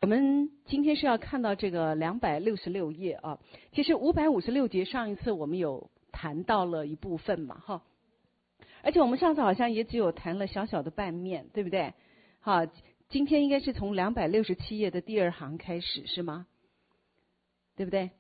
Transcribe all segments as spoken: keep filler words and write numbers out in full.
我们今天是要看到这个两百六十六页啊。其实五百五十六节上一次我们有谈到了一部分嘛，哈。而且我们上次好像也只有谈了小小的半面，对不对？好，今天应该是从两百六十七页的第二行开始，是吗？对不对？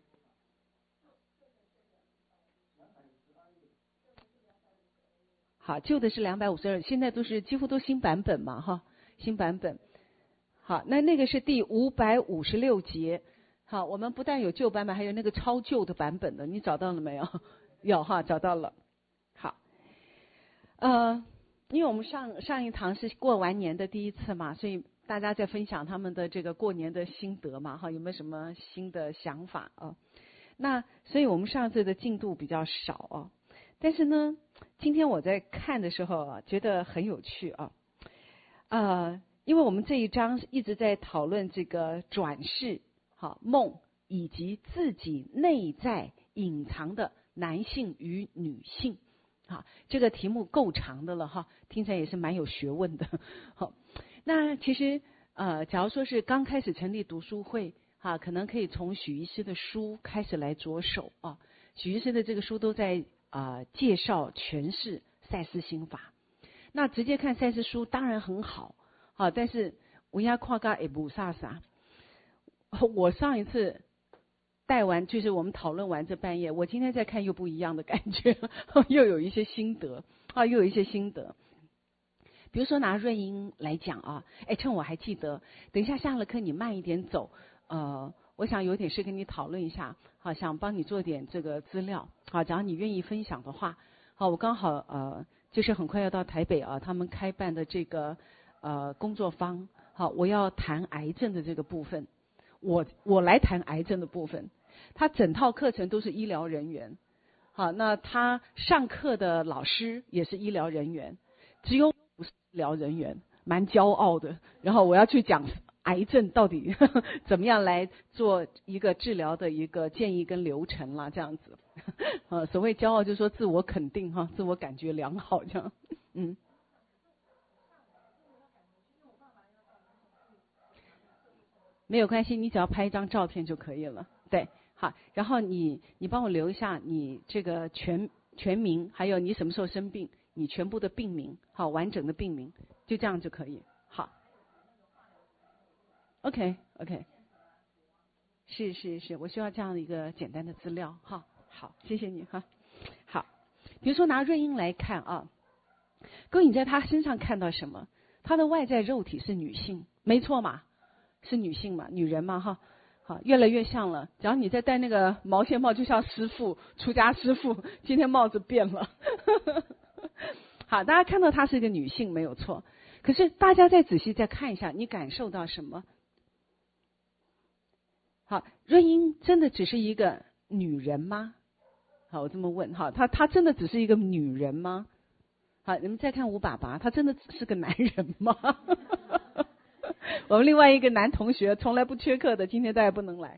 好，旧的是两百五十二，现在都是几乎都新版本嘛，哈，新版本。好，那那个是第五百五十六节。好，我们不但有旧版本，还有那个超旧的版本的，你找到了没有？有哈，找到了。好，呃，因为我们上上一堂是过完年的第一次嘛，所以大家在分享他们的这个过年的心得嘛，哈，有没有什么新的想法啊？那所以我们上次的进度比较少啊，但是呢，今天我在看的时候啊，觉得很有趣啊，呃。因为我们这一章一直在讨论这个转世、好梦以及自己内在隐藏的男性与女性，好，这个题目够长的了哈，听起来也是蛮有学问的。好，那其实呃，假如说是刚开始成立读书会，哈，可能可以从许医师的书开始来着手啊。许医师的这个书都在啊、呃、介绍诠释赛斯心法，那直接看赛斯书当然很好。好，但是我要跨嘎也不啥啥。我上一次带完，就是我们讨论完这半页，我今天再看又不一样的感觉，又有一些心得啊，又有一些心得。比如说拿瑞英来讲啊，哎，趁我还记得，等一下下了课你慢一点走，呃，我想有点事跟你讨论一下，好，想帮你做点这个资料，好，假如你愿意分享的话，好，我刚好呃，就是很快要到台北啊，他们开办的这个。呃，工作坊，好，我要谈癌症的这个部分，我我来谈癌症的部分。他整套课程都是医疗人员，好，那他上课的老师也是医疗人员，只有不是医疗人员，蛮骄傲的。然后我要去讲癌症到底呵呵怎么样来做一个治疗的一个建议跟流程啦，这样子。呃，所谓骄傲就是说自我肯定哈，自我感觉良好这样，嗯。没有关系，你只要拍一张照片就可以了。对，好，然后你你帮我留一下你这个全全名，还有你什么时候生病，你全部的病名，好，完整的病名，就这样就可以。好 ，OK OK， 是是是，我需要这样的一个简单的资料。哈，好，谢谢你哈。好，比如说拿瑞英来看啊，各位你在她身上看到什么？她的外在肉体是女性，没错嘛。是女性嘛，女人嘛，哈，好，越来越像了。只要你再戴那个毛线帽，就像师傅，出家师傅。今天帽子变了，好，大家看到她是一个女性，没有错。可是大家再仔细再看一下，你感受到什么？好，瑞英真的只是一个女人吗？好，我这么问，哈，她她真的只是一个女人吗？好，你们再看吴爸爸，他真的是个男人吗？我们另外一个男同学从来不缺课的，今天大家不能来。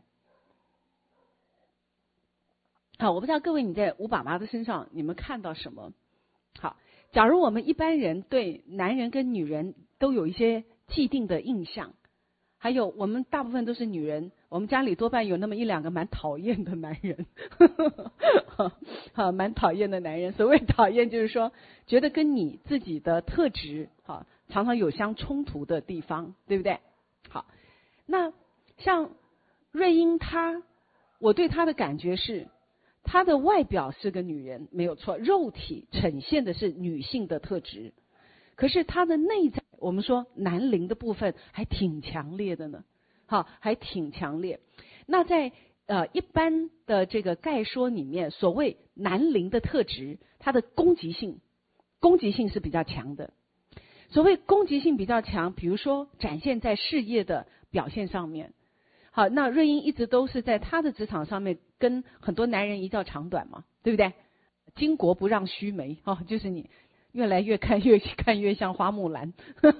好，我不知道各位你在吴爸爸的身上你们看到什么？好，假如我们一般人对男人跟女人都有一些既定的印象，还有我们大部分都是女人，我们家里多半有那么一两个蛮讨厌的男人，好，蛮讨厌的男人。所谓讨厌就是说觉得跟你自己的特质好常常有相冲突的地方，对不对？好，那像瑞英她，我对她的感觉是她的外表是个女人没有错，肉体呈现的是女性的特质，可是她的内在我们说男灵的部分还挺强烈的呢，好，还挺强烈。那在呃一般的这个概说里面，所谓男灵的特质，它的攻击性攻击性是比较强的。所谓攻击性比较强，比如说展现在事业的表现上面。好，那瑞英一直都是在她的职场上面跟很多男人一较长短嘛，对不对？巾帼不让须眉，哦，就是你越来越看越看越像花木兰。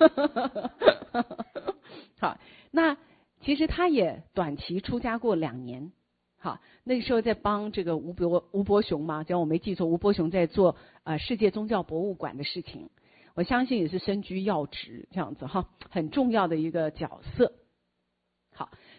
好，那其实他也短期出家过两年。好，那个时候在帮这个吴伯吴伯雄嘛，只要我没记错，吴伯雄在做呃世界宗教博物馆的事情。我相信也是身居要职这样子哈，很重要的一个角色。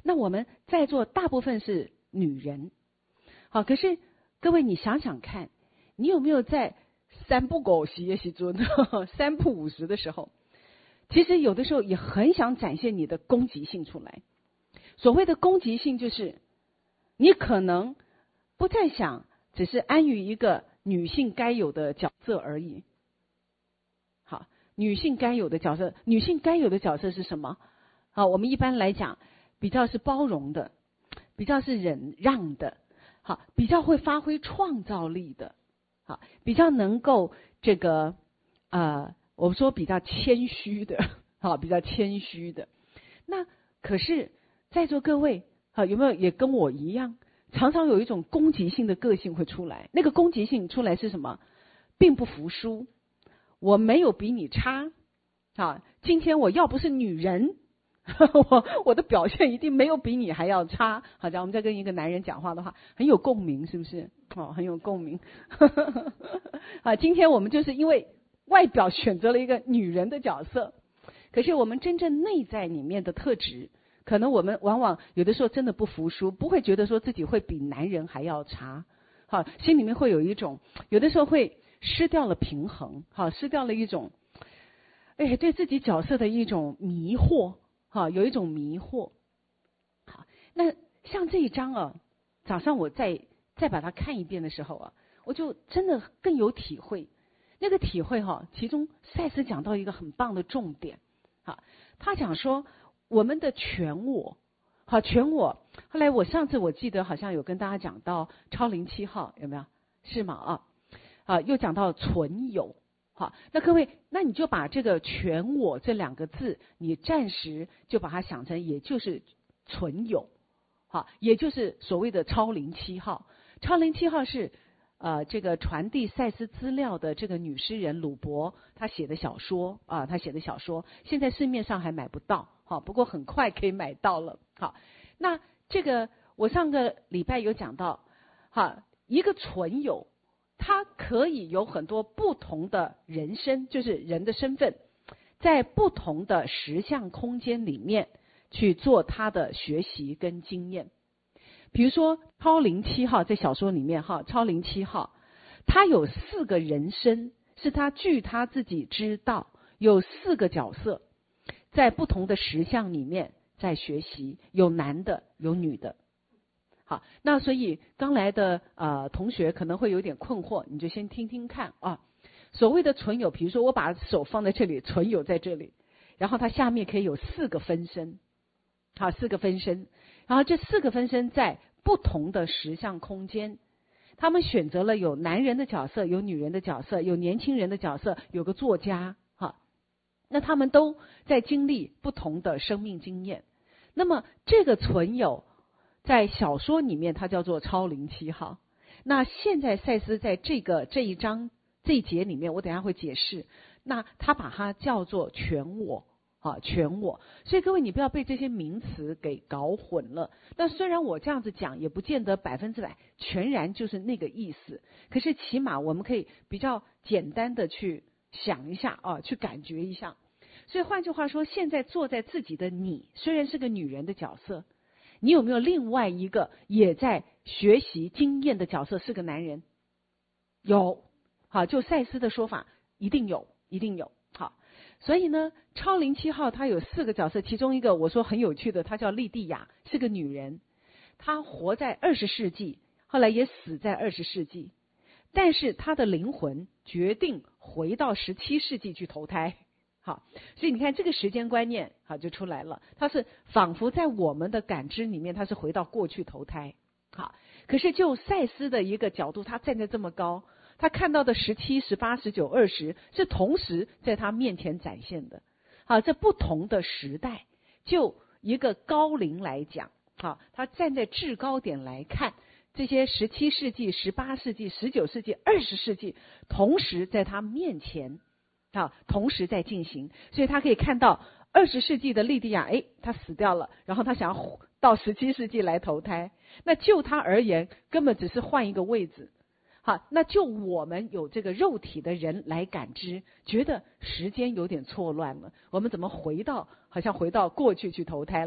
那我们在座大部分是女人，好，可是各位你想想看，你有没有在三不五时的时候，三不五时的时候，其实有的时候也很想展现你的攻击性出来。所谓的攻击性，就是你可能不再想只是安于一个女性该有的角色而已。好，女性该有的角色，女性该有的角色是什么？好，我们一般来讲比较是包容的，比较是忍让的，好，比较会发挥创造力的，好，比较能够这个呃，我们说比较谦虚的，好，比较谦虚的。那可是在座各位，好，有没有也跟我一样，常常有一种攻击性的个性会出来？那个攻击性出来是什么？并不服输，我没有比你差，啊，今天我要不是女人，我我的表现一定没有比你还要差。好像我们在跟一个男人讲话的话，很有共鸣，是不是？哦，很有共鸣。啊，今天我们就是因为外表选择了一个女人的角色，可是我们真正内在里面的特质，可能我们往往有的时候真的不服输，不会觉得说自己会比男人还要差。好，心里面会有一种，有的时候会失掉了平衡，好，失掉了一种，哎，对自己角色的一种迷惑，好，有一种迷惑。好，那像这一章啊，早上我再再把它看一遍的时候啊，我就真的更有体会。那个体会哈、啊，其中赛斯讲到一个很棒的重点，好，他讲说我们的全我，好，全我。后来我上次我记得好像有跟大家讲到超灵七号，有没有？是吗？啊，啊，又讲到存有。好，那各位，那你就把这个全我这两个字，你暂时就把它想成也就是存有，好，也就是所谓的超灵七号。超灵七号是呃这个传递赛斯资料的这个女诗人鲁伯她写的小说啊，她写的小说现在市面上还买不到，好，不过很快可以买到了。好，那这个我上个礼拜有讲到，好，一个存有，它可以有很多不同的人生，就是人的身份，在不同的实相空间里面去做他的学习跟经验。比如说超灵七号在小说里面哈，超灵七号他有四个人生，是他据他自己知道有四个角色在不同的实相里面在学习，有男的有女的。好，那所以刚来的呃同学可能会有点困惑，你就先听听看啊。所谓的存有，比如说我把手放在这里，存有在这里，然后它下面可以有四个分身，好，四个分身，然后这四个分身在不同的实相空间，他们选择了有男人的角色，有女人的角色，有年轻人的角色，有个作家，哈，那他们都在经历不同的生命经验。那么这个存有在小说里面它叫做超灵七号。那现在赛斯在这个这一章这一节里面，我等一下会解释，那他把它叫做全我啊，全我。所以各位你不要被这些名词给搞混了。那虽然我这样子讲也不见得百分之百全然就是那个意思，可是起码我们可以比较简单的去想一下啊，去感觉一下。所以换句话说，现在坐在自己的你虽然是个女人的角色，你有没有另外一个也在学习经验的角色是个男人？有，好，就赛斯的说法一定有，一定有。好，所以呢超灵七号它有四个角色，其中一个我说很有趣的，她叫莉蒂亚，是个女人，她活在二十世纪，后来也死在二十世纪，但是她的灵魂决定回到十七世纪去投胎。好，所以你看这个时间观念好就出来了，它是仿佛在我们的感知里面，它是回到过去投胎。好，可是就赛斯的一个角度，他站在这么高，他看到的十七、十八、十九、二十是同时在他面前展现的。好，这不同的时代，就一个高龄来讲，好，他站在制高点来看这些十七世纪、十八世纪、十九世纪、二十世纪，同时在他面前。啊，同时在进行，所以他可以看到二十世纪的莉蒂亚，哎，他死掉了，然后他想要到十七世纪来投胎，那就他而言，根本只是换一个位置。好，那就我们有这个肉体的人来感知，觉得时间有点错乱了，我们怎么回到好像回到过去去投胎了？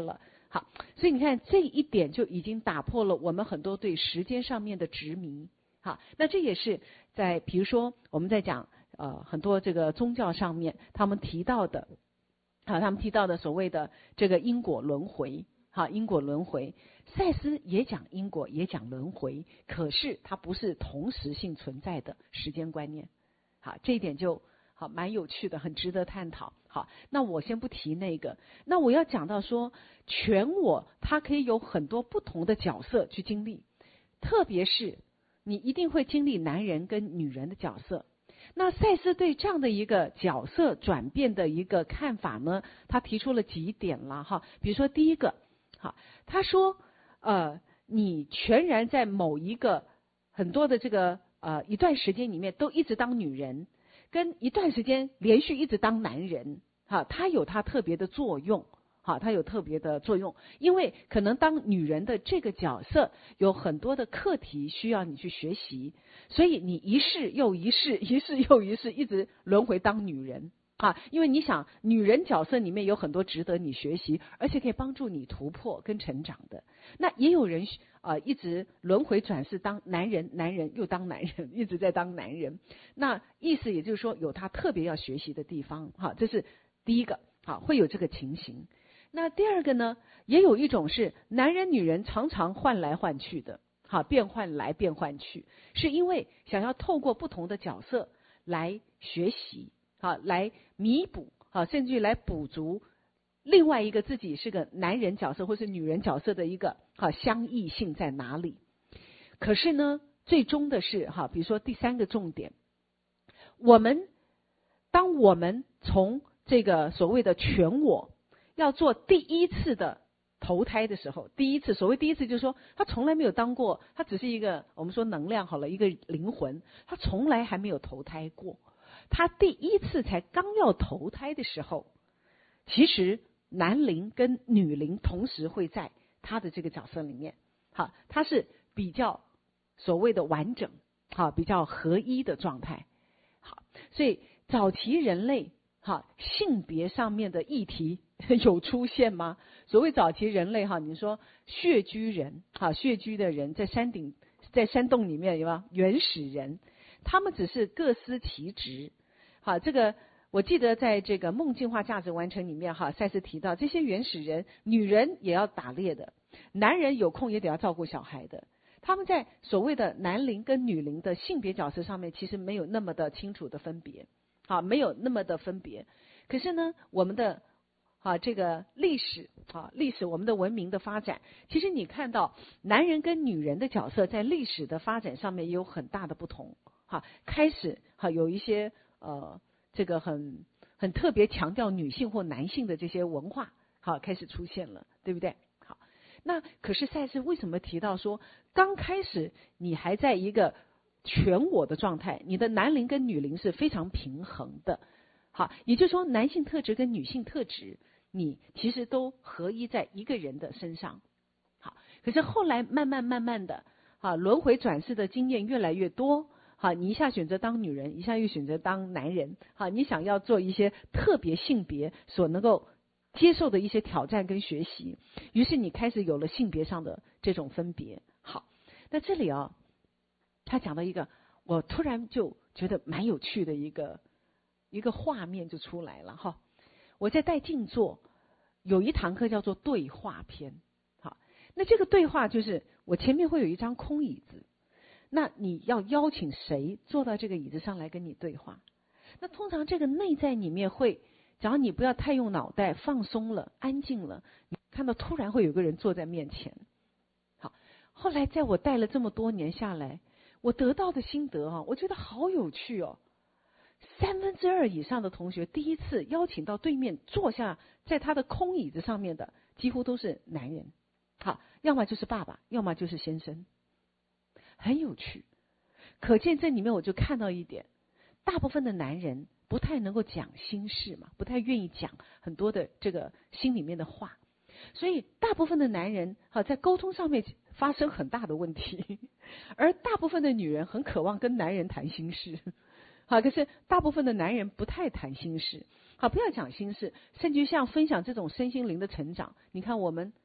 好，所以你看这一点就已经打破了我们很多对时间上面的执迷。好，那这也是在比如说我们在讲呃很多这个宗教上面他们提到的，好，他们提到的所谓的这个因果轮回。好，因果轮回，赛斯也讲因果，也讲轮回，可是它不是同时性存在的时间观念。好，这一点就好蛮有趣的，很值得探讨。好，那我先不提那个，那我要讲到说，全我它可以有很多不同的角色去经历，特别是你一定会经历男人跟女人的角色。那赛斯对这样的一个角色转变的一个看法呢，他提出了几点了哈，比如说第一个，好，他说呃，你全然在某一个很多的这个呃一段时间里面都一直当女人，跟一段时间连续一直当男人，哈，它有它特别的作用。好，它有特别的作用，因为可能当女人的这个角色有很多的课题需要你去学习，所以你一世又一世，一世又一世，一直轮回当女人啊。因为你想，女人角色里面有很多值得你学习，而且可以帮助你突破跟成长的。那也有人啊、呃，一直轮回转世当男人，男人又当男人，一直在当男人。那意思也就是说，有他特别要学习的地方。好，这是第一个，好，会有这个情形。那第二个呢，也有一种是男人女人常常换来换去的，好，变换来变换去，是因为想要透过不同的角色来学习，好，来弥补，好，甚至于来补足另外一个自己是个男人角色或是女人角色的一个好相异性在哪里。可是呢，最终的是哈，比如说第三个重点，我们当我们从这个所谓的全我要做第一次的投胎的时候，第一次，所谓第一次就是说他从来没有当过，他只是一个我们说能量好了，一个灵魂，他从来还没有投胎过。他第一次才刚要投胎的时候，其实男灵跟女灵同时会在他的这个角色里面，好，他是比较所谓的完整，好，比较合一的状态。好，所以早期人类哈性别上面的议题有出现吗？所谓早期人类哈，你说穴居人，哈，穴居的人在山顶在山洞里面有没有原始人？他们只是各司其职。好，这个我记得在这个梦进化价值完成里面哈，赛斯提到这些原始人，女人也要打猎的，男人有空也得要照顾小孩的。他们在所谓的男灵跟女灵的性别角色上面，其实没有那么的清楚的分别，好，没有那么的分别。可是呢，我们的啊这个历史啊历史，我们的文明的发展，其实你看到男人跟女人的角色在历史的发展上面也有很大的不同。哈，开始哈有一些呃这个很很特别强调女性或男性的这些文化，好开始出现了，对不对？好，那可是赛斯为什么提到说，刚开始你还在一个全我的状态，你的男灵跟女灵是非常平衡的。好，也就是说男性特质跟女性特质，你其实都合一在一个人的身上。好，可是后来慢慢慢慢的，啊，轮回转世的经验越来越多。好，你一下选择当女人，一下又选择当男人。好，你想要做一些特别性别所能够接受的一些挑战跟学习，于是你开始有了性别上的这种分别。好，那这里啊，他讲到一个我突然就觉得蛮有趣的一个一个画面就出来了哈。我在带静坐有一堂课叫做对话篇。好，那这个对话就是我前面会有一张空椅子，那你要邀请谁坐到这个椅子上来跟你对话？那通常这个内在里面会，只要你不要太用脑袋，放松了，安静了，你看到突然会有个人坐在面前。好，后来在我带了这么多年下来，我得到的心得啊，我觉得好有趣哦。三分之二以上的同学第一次邀请到对面坐下，在他的空椅子上面的，几乎都是男人。好，要么就是爸爸，要么就是先生。很有趣，可见这里面我就看到一点，大部分的男人不太能够讲心事嘛，不太愿意讲很多的这个心里面的话，所以大部分的男人好在沟通上面发生很大的问题，而大部分的女人很渴望跟男人谈心事。好，可是大部分的男人不太谈心事。好，不要讲心事，甚至像分享这种身心灵的成长，你看我们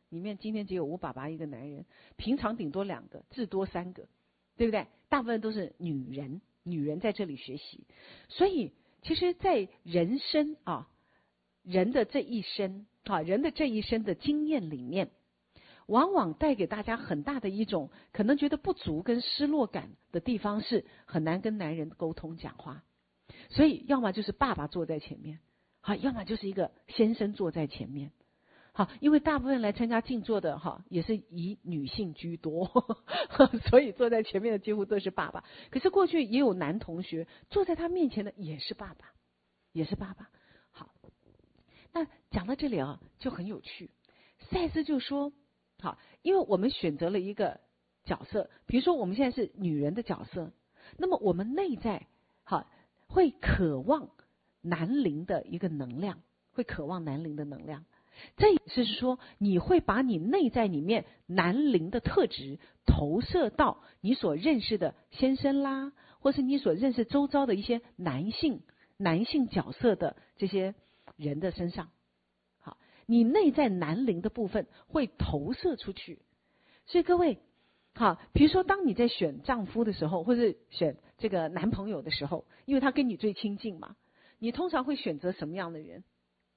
里面今天只有吴爸爸一个男人，平常顶多两个，至多三个，对不对？大部分都是女人，女人在这里学习。所以其实在人生啊，人的这一生啊，人的这一生的经验里面，往往带给大家很大的一种可能觉得不足跟失落感的地方，是很难跟男人沟通讲话。所以要么就是爸爸坐在前面，好，要么就是一个先生坐在前面。好，因为大部分来参加静坐的哈，也是以女性居多，所以坐在前面的几乎都是爸爸。可是过去也有男同学坐在他面前的也是爸爸，也是爸爸。好，那讲到这里啊，就很有趣。赛斯就说，好，因为我们选择了一个角色，比如说我们现在是女人的角色，那么我们内在好会渴望男灵的一个能量，会渴望男灵的能量。这也是说，你会把你内在里面男灵的特质投射到你所认识的先生啦，或是你所认识周遭的一些男性男性角色的这些人的身上。好，你内在男灵的部分会投射出去。所以各位，好，比如说当你在选丈夫的时候，或是选这个男朋友的时候，因为他跟你最亲近嘛，你通常会选择什么样的人？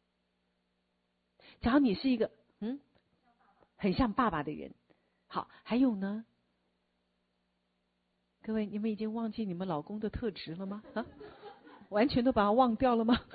假如你是一个嗯很像爸爸的人，好，还有呢？各位，你们已经忘记你们老公的特质了吗？啊，完全都把他忘掉了吗？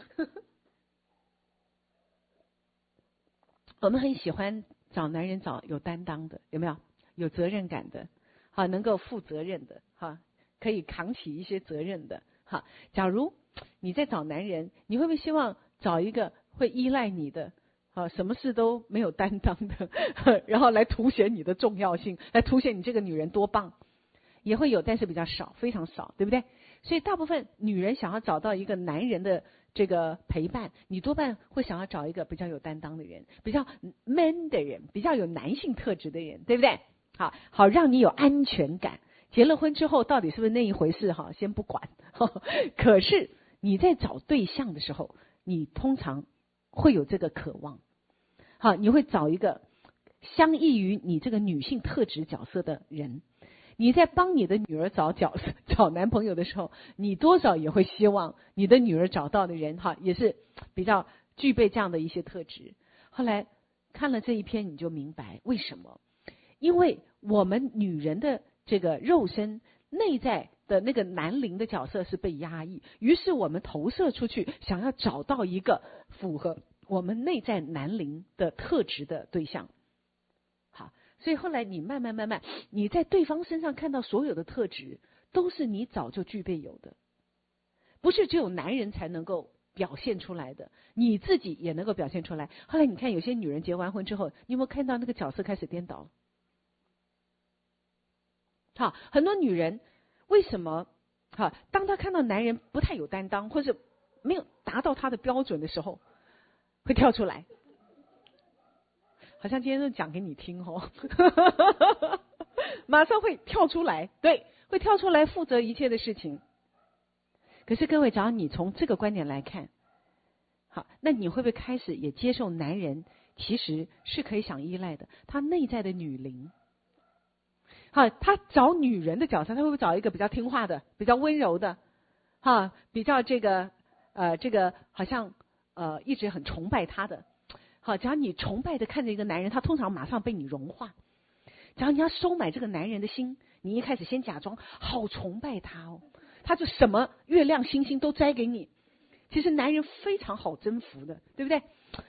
我们很喜欢找男人，找有担当的，有没有？有责任感的，好，能够负责任的，哈，可以扛起一些责任的，哈。假如你在找男人，你会不会希望找一个会依赖你的？啊，什么事都没有担当的，然后来凸显你的重要性，来凸显你这个女人多棒，也会有，但是比较少，非常少，对不对？所以大部分女人想要找到一个男人的这个陪伴，你多半会想要找一个比较有担当的人，比较 man 的人，比较有男性特质的人，对不对？好，好让你有安全感。结了婚之后，到底是不是那一回事？哈，先不管。可是你在找对象的时候，你通常会有这个渴望，好，你会找一个相异于你这个女性特质角色的人。你在帮你的女儿找角色、找男朋友的时候，你多少也会希望你的女儿找到的人，哈，也是比较具备这样的一些特质。后来看了这一篇，你就明白为什么？因为我们女人的这个肉身内在的那个男灵的角色是被压抑，于是我们投射出去，想要找到一个符合我们内在男灵的特质的对象。好，所以后来你慢慢慢慢，你在对方身上看到所有的特质，都是你早就具备有的，不是只有男人才能够表现出来的，你自己也能够表现出来。后来你看有些女人结完婚之后，你有没有看到那个角色开始颠倒？好，很多女人为什么好？当她看到男人不太有担当，或者没有达到她的标准的时候，会跳出来。好像今天都讲给你听哦，马上会跳出来，对，会跳出来负责一切的事情。可是各位，只要你从这个观点来看，好，那你会不会开始也接受男人其实是可以想依赖的？他内在的女灵。好，他找女人的角色，他会不会找一个比较听话的、比较温柔的，哈，比较这个呃这个好像呃一直很崇拜他的？好，只要你崇拜的看着一个男人，他通常马上被你融化。只要你要收买这个男人的心，你一开始先假装好崇拜他哦，他就什么月亮星星都摘给你。其实男人非常好征服的，对不对？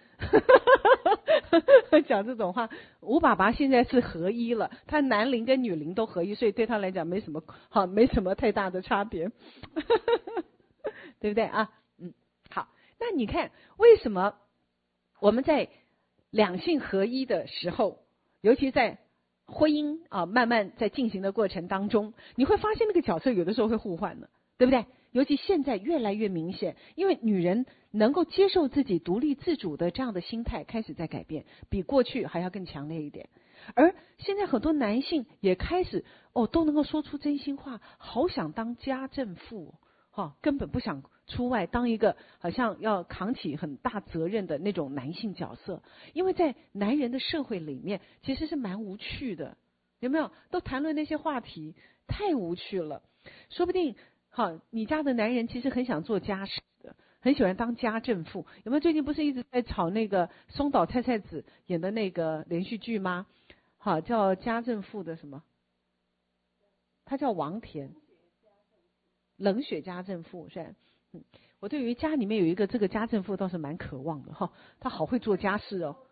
讲这种话，吴爸爸现在是合一了，他男灵跟女灵都合一，所以对他来讲没什么好，没什么太大的差别，对不对啊？嗯，好，那你看为什么我们在两性合一的时候，尤其在婚姻啊慢慢在进行的过程当中，你会发现那个角色有的时候会互换的，对不对？尤其现在越来越明显，因为女人能够接受自己独立自主的这样的心态开始在改变，比过去还要更强烈一点。而现在很多男性也开始哦都能够说出真心话，好想当家政妇哈、哦，根本不想出外当一个好像要扛起很大责任的那种男性角色，因为在男人的社会里面其实是蛮无趣的，有没有？都谈论那些话题太无趣了。说不定好，你家的男人其实很想做家事的，很喜欢当家政妇。有没有？最近不是一直在炒那个松岛菜菜子演的那个连续剧吗？好，叫家政妇的什么？他叫王田，冷血家政妇是吧？嗯，我对于家里面有一个这个家政妇倒是蛮渴望的哈，她好会做家事哦，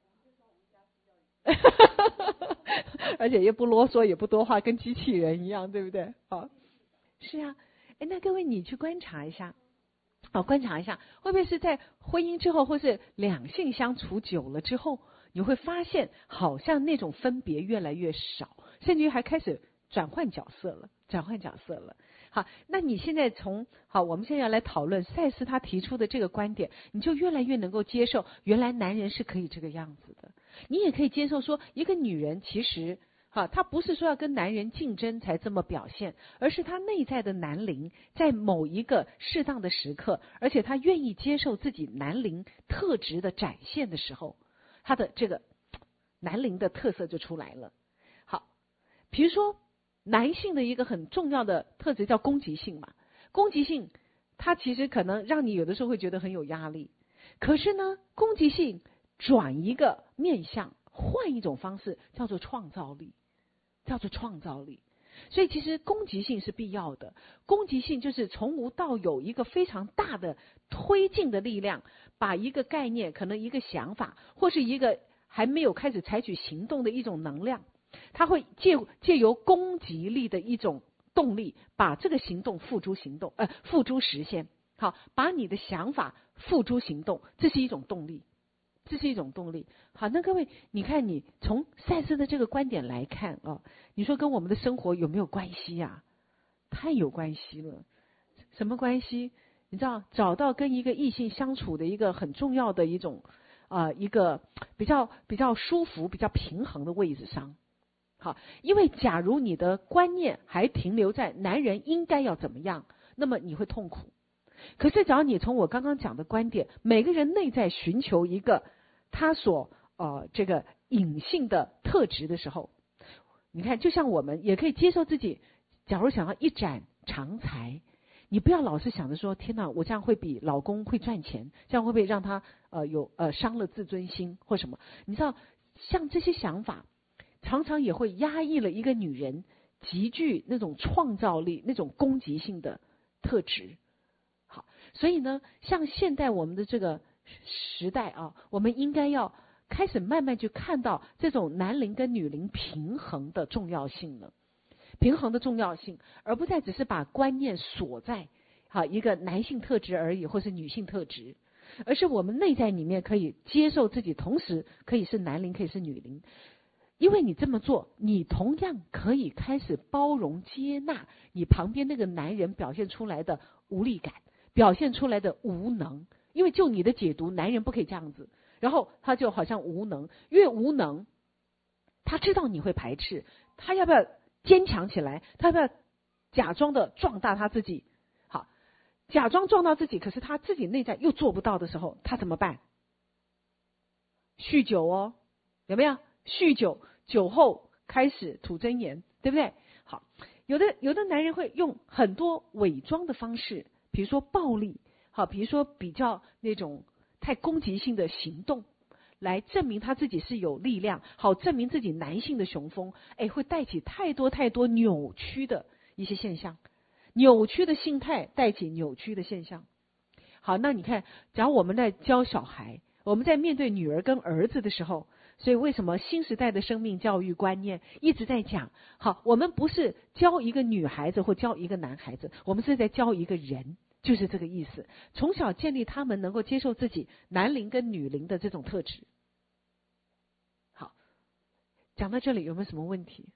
而且也不啰嗦，也不多话，跟机器人一样，对不对？好，是啊，哎，那各位你去观察一下。好，观察一下，会不会是在婚姻之后，或是两性相处久了之后，你会发现好像那种分别越来越少，甚至于还开始转换角色了，转换角色了。好，那你现在从好，我们现在要来讨论赛斯他提出的这个观点，你就越来越能够接受，原来男人是可以这个样子的，你也可以接受说，一个女人其实。好，她不是说要跟男人竞争才这么表现，而是她内在的男灵在某一个适当的时刻，而且她愿意接受自己男灵特质的展现的时候，她的这个男灵的特色就出来了。好，比如说男性的一个很重要的特质叫攻击性嘛，攻击性它其实可能让你有的时候会觉得很有压力，可是呢，攻击性转一个面向，换一种方式叫做创造力。叫做创造力，所以其实攻击性是必要的。攻击性就是从无到有一个非常大的推进的力量，把一个概念、可能一个想法，或是一个还没有开始采取行动的一种能量，它会借借由攻击力的一种动力，把这个行动付诸行动，呃，付诸实现。好，把你的想法付诸行动，这是一种动力。这是一种动力。好，那各位，你看你从赛斯的这个观点来看啊，你说跟我们的生活有没有关系呀、啊？太有关系了。什么关系？你知道，找到跟一个异性相处的一个很重要的一种啊、呃，一个比较比较舒服、比较平衡的位置上。好，因为假如你的观念还停留在男人应该要怎么样，那么你会痛苦。可是只要你从我刚刚讲的观点，每个人内在寻求一个他所呃这个隐性的特质的时候，你看，就像我们也可以接受自己，假如想要一展长才，你不要老是想着说，天哪，我这样会比老公会赚钱，这样会不会让他呃有呃伤了自尊心或什么？你知道，像这些想法，常常也会压抑了一个女人极具那种创造力、那种攻击性的特质。好，所以呢，像现代我们的这个时代啊，我们应该要开始慢慢去看到这种男灵跟女灵平衡的重要性了，平衡的重要性，而不再只是把观念锁在好一个男性特质而已，或是女性特质，而是我们内在里面可以接受自己，同时可以是男灵，可以是女灵。因为你这么做，你同样可以开始包容接纳你旁边那个男人表现出来的无力感，表现出来的无能。因为就你的解读，男人不可以这样子，然后他就好像无能，越无能，他知道你会排斥，他要不要坚强起来？他要不要假装的壮大他自己？好，假装壮大自己，可是他自己内在又做不到的时候，他怎么办？酗酒哦，有没有？酗酒，酒后开始吐真言，对不对？好，有的有的男人会用很多伪装的方式，比如说暴力，好，比如说比较那种太攻击性的行动，来证明他自己是有力量，好证明自己男性的雄风，哎，会带起太多太多扭曲的一些现象，扭曲的心态带起扭曲的现象。好，那你看，假如我们在教小孩，我们在面对女儿跟儿子的时候，所以为什么新时代的生命教育观念一直在讲，好，我们不是教一个女孩子或教一个男孩子，我们是在教一个人，就是这个意思。从小建立他们能够接受自己男灵跟女灵的这种特质。好，讲到这里有没有什么问题？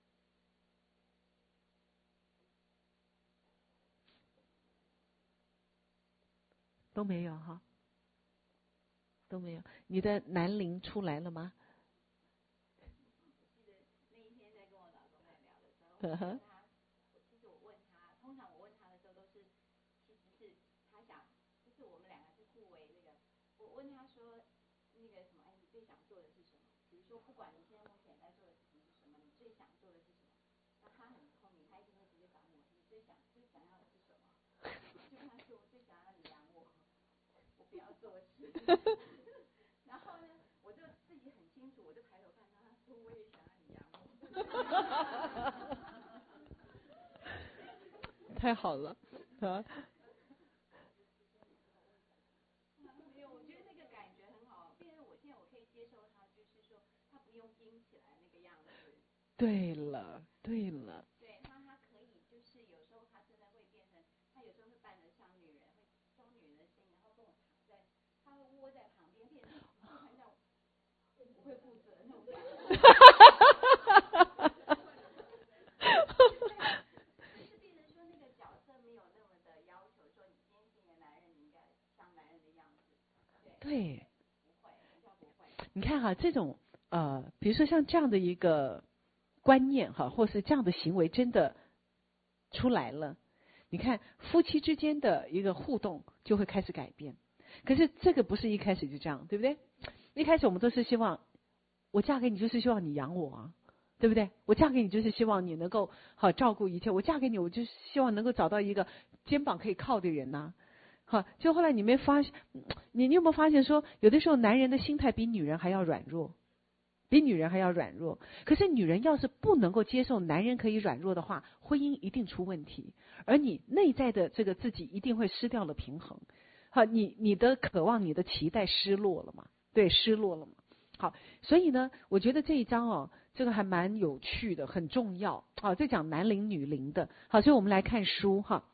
都没有哈，都没有。你的男灵出来了吗？呵呵。 问他说，那个什么，哎，你最想做的是什么？比如说，不管你现在目前在做的事情是什么，你最想做的是什么？那他很聪明，他一定会直接答我，你最想最想要的是什么？就他说，我最想要你养我，我不要做事。然后呢，我就自己很清楚，我就抬头看他，他说我也想要你养我。 太好了啊！ 没有，我觉得那个感觉很好。变成我现在我可以接受他，就是说他不用硬起来那个样子。 对了，对了。 对，他他可以，就是有时候他真的会变成，他有时候会扮得像女人，会装女人的声音，然后跟我躺在，他会窝在旁边，变成就很像不会负责那种感觉。就是变成说那个角色没有那么的要求，说你今天是一个男人，你应该像男人的样子。对。 对。不会，比较不会。你看哈，这种呃，比如说像这样的一个观念哈，或是这样的行为真的出来了，你看夫妻之间的一个互动就会开始改变。可是这个不是一开始就这样，对不对？一开始我们都是希望我嫁给你就是希望你养我啊，对不对？我嫁给你就是希望你能够好照顾一切，我嫁给你我就是希望能够找到一个肩膀可以靠的人呐、啊。好，就后来你没发现，你你有没有发现说，有的时候男人的心态比女人还要软弱，比女人还要软弱。可是女人要是不能够接受男人可以软弱的话，婚姻一定出问题，而你内在的这个自己一定会失掉了平衡。好，你你的渴望、你的期待失落了嘛？对，失落了嘛？好，所以呢，我觉得这一章哦，这个还蛮有趣的，很重要。好，在讲男龄女龄的。好，所以我们来看书哈。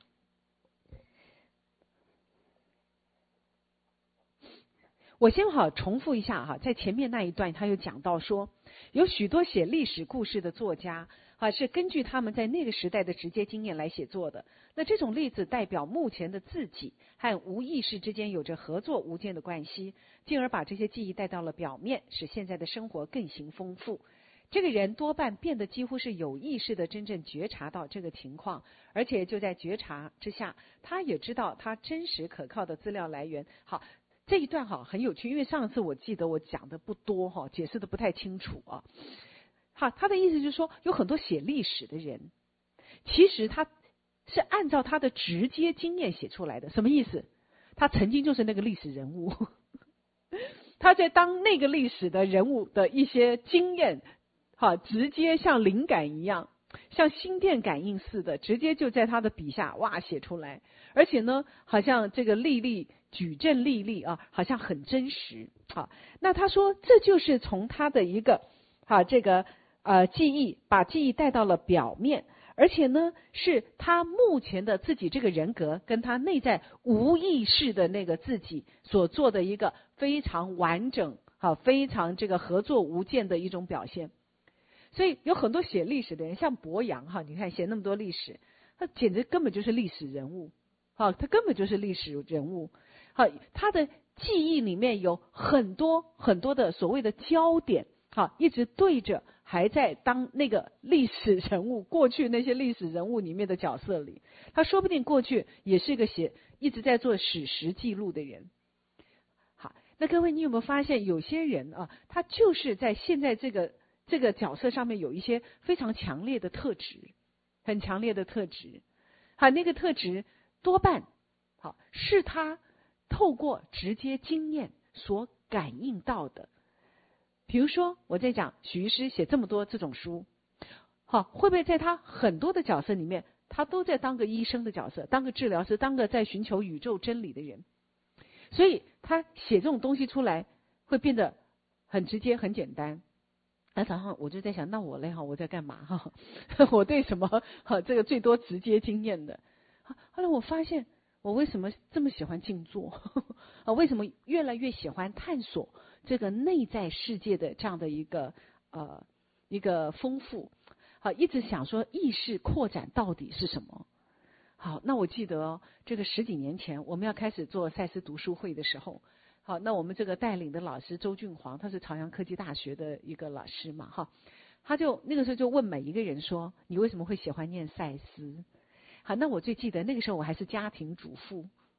我先好重复一下哈，在前面那一段他有讲到说，有许多写历史故事的作家啊，是根据他们在那个时代的直接经验来写作的。那这种例子代表目前的自己和无意识之间有着合作无间的关系，进而把这些记忆带到了表面，使现在的生活更形丰富。这个人多半变得几乎是有意识的真正觉察到这个情况，而且就在觉察之下，他也知道他真实可靠的资料来源。好，这一段哈很有趣，因为上次我记得我讲的不多哈，解释的不太清楚啊。好，他的意思就是说，有很多写历史的人，其实他是按照他的直接经验写出来的。什么意思？他曾经就是那个历史人物，他在当那个历史的人物的一些经验，好，直接像灵感一样，像心电感应似的，直接就在他的笔下哇写出来，而且呢，好像这个历历举证历历啊，好像很真实。好，那他说这就是从他的一个啊这个呃记忆，把记忆带到了表面，而且呢是他目前的自己这个人格跟他内在无意识的那个自己所做的一个非常完整啊非常这个合作无间的一种表现。所以有很多写历史的人，像博洋哈，你看写那么多历史，他简直根本就是历史人物，好，他根本就是历史人物，好，他的记忆里面有很多很多的所谓的焦点，好，一直对着还在当那个历史人物，过去那些历史人物里面的角色里，他说不定过去也是一个写一直在做史实记录的人。好，那各位你有没有发现，有些人啊，他就是在现在这个。这个角色上面有一些非常强烈的特质，很强烈的特质，好，那个特质多半好是他透过直接经验所感应到的。比如说我在讲许医师写这么多这种书，好，会不会在他很多的角色里面，他都在当个医生的角色，当个治疗师，当个在寻求宇宙真理的人，所以他写这种东西出来会变得很直接很简单。那早上我就在想，那我嘞哈，我在干嘛哈？我对什么哈这个最多直接经验的？后来我发现，我为什么这么喜欢静坐啊？为什么越来越喜欢探索这个内在世界的这样的一个呃一个丰富？好，一直想说意识扩展到底是什么？好，那我记得哦，这个十几年前我们要开始做赛斯读书会的时候。好，那我们这个带领的老师周俊煌，他是朝阳科技大学的一个老师嘛，哈，他就那个时候就问每一个人说，你为什么会喜欢念赛斯？好，那我最记得那个时候我还是家庭主妇，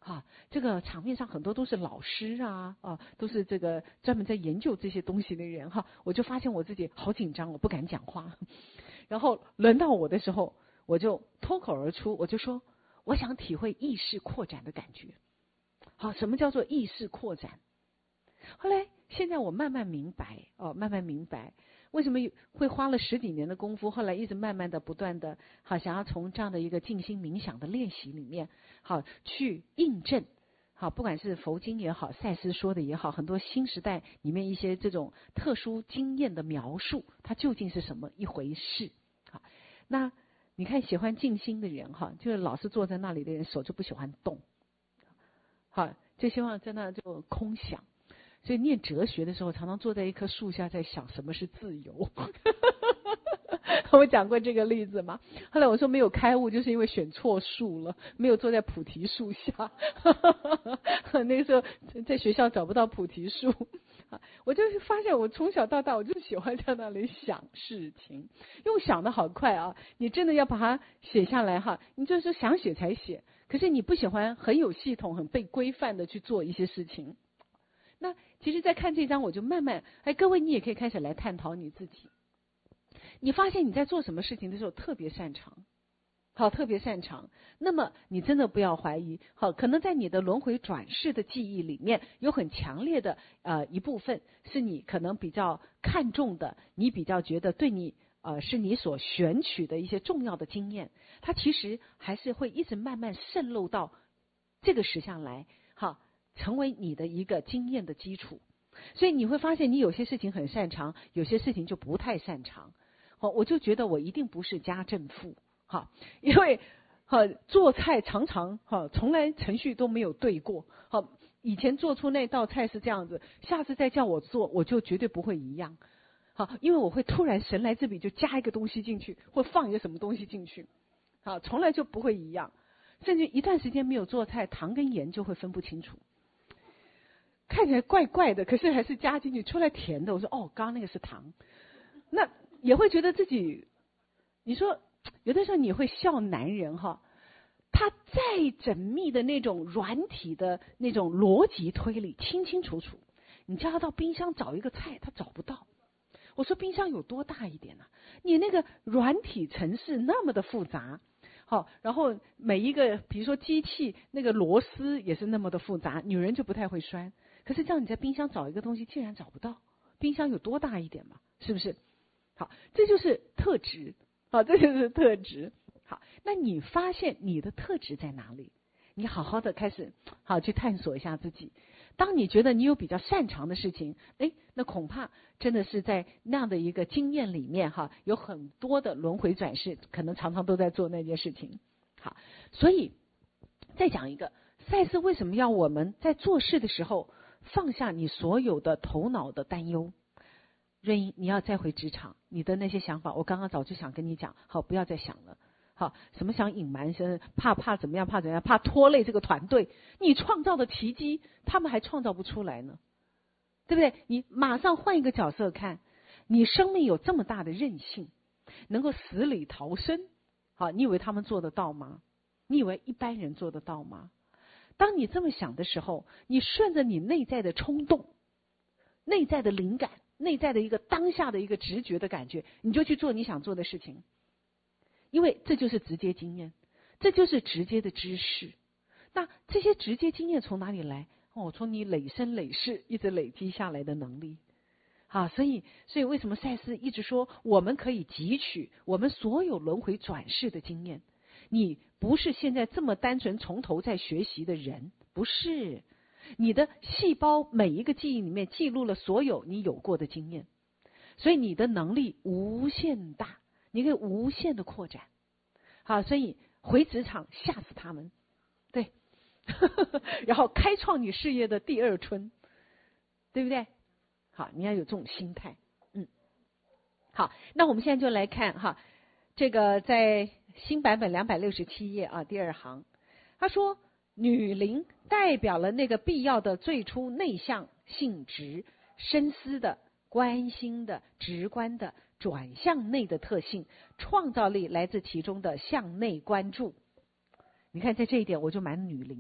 啊，这个场面上很多都是老师啊，啊，都是这个专门在研究这些东西的人哈，我就发现我自己好紧张，我不敢讲话。然后轮到我的时候，我就脱口而出，我就说，我想体会意识扩展的感觉。好，什么叫做意识扩展？后来现在我慢慢明白，哦，慢慢明白。为什么会花了十几年的功夫，后来一直慢慢的不断的，好想要从这样的一个静心冥想的练习里面，好去印证，好不管是佛经也好，赛斯说的也好，很多新时代里面一些这种特殊经验的描述，它究竟是什么一回事？好，那你看喜欢静心的人哈，就是老是坐在那里的人，手就不喜欢动，好，就希望在那就空想。所以念哲学的时候，常常坐在一棵树下，在想什么是自由。我讲过这个例子吗？后来我说没有开悟，就是因为选错树了，没有坐在菩提树下。那个时候在学校找不到菩提树，我就发现我从小到大我就喜欢在那里想事情，因为想的好快啊！你真的要把它写下来哈，你就是想写才写，可是你不喜欢很有系统、很被规范的去做一些事情。那其实在看这章我就慢慢，哎，各位你也可以开始来探讨你自己。你发现你在做什么事情的时候特别擅长，好，特别擅长，那么你真的不要怀疑，好，可能在你的轮回转世的记忆里面有很强烈的呃一部分是你可能比较看重的，你比较觉得对你呃是你所选取的一些重要的经验，它其实还是会一直慢慢渗漏到这个实相来，好，成为你的一个经验的基础。所以你会发现你有些事情很擅长，有些事情就不太擅长。好，我就觉得我一定不是家政妇，好，因为好做菜常常好从来程序都没有对过，好，以前做出那道菜是这样子，下次再叫我做我就绝对不会一样，好，因为我会突然神来之笔就加一个东西进去，或放一个什么东西进去，好，从来就不会一样，甚至一段时间没有做菜，糖跟盐就会分不清楚。看起来怪怪的，可是还是加进去，出来甜的。我说哦，刚刚那个是糖，那也会觉得自己，你说有的时候你会笑男人哈，他再缜密的那种软体的那种逻辑推理清清楚楚，你叫他到冰箱找一个菜，他找不到。我说冰箱有多大一点呢、啊？你那个软体程式那么的复杂。好，然后每一个比如说机器那个螺丝也是那么的复杂，女人就不太会拴。可是这样你在冰箱找一个东西竟然找不到，冰箱有多大一点嘛？是不是？好，这就是特质，好，这就是特质。好，那你发现你的特质在哪里？你好好的开始好去探索一下自己。当你觉得你有比较擅长的事情，哎，那恐怕真的是在那样的一个经验里面哈，有很多的轮回转世，可能常常都在做那件事情。好，所以再讲一个，赛斯为什么要我们在做事的时候放下你所有的头脑的担忧？瑞英，你要再回职场，你的那些想法，我刚刚早就想跟你讲，好，不要再想了。好，什么想隐瞒，怕怕怎么样，怕怎么样，怕拖累这个团队，你创造的奇迹，他们还创造不出来呢，对不对？你马上换一个角色看，你生命有这么大的韧性，能够死里逃生，好，你以为他们做得到吗？你以为一般人做得到吗？当你这么想的时候，你顺着你内在的冲动、内在的灵感、内在的一个当下的一个直觉的感觉，你就去做你想做的事情。因为这就是直接经验，这就是直接的知识。那这些直接经验从哪里来？哦，从你累生累世一直累积下来的能力。啊，所以所以为什么赛斯一直说我们可以汲取我们所有轮回转世的经验？你不是现在这么单纯从头在学习的人，不是。你的细胞每一个记忆里面记录了所有你有过的经验，所以你的能力无限大，你可以无限的扩展。好，所以回职场吓死他们，对，然后开创你事业的第二春，对不对？好，你要有这种心态。嗯，好，那我们现在就来看哈，这个在新版本两百六十七页啊，第二行，他说女灵代表了那个必要的最初内向性质、深思的、关心的、直观的转向内的特性，创造力来自其中的向内关注。你看在这一点我就蛮女灵的，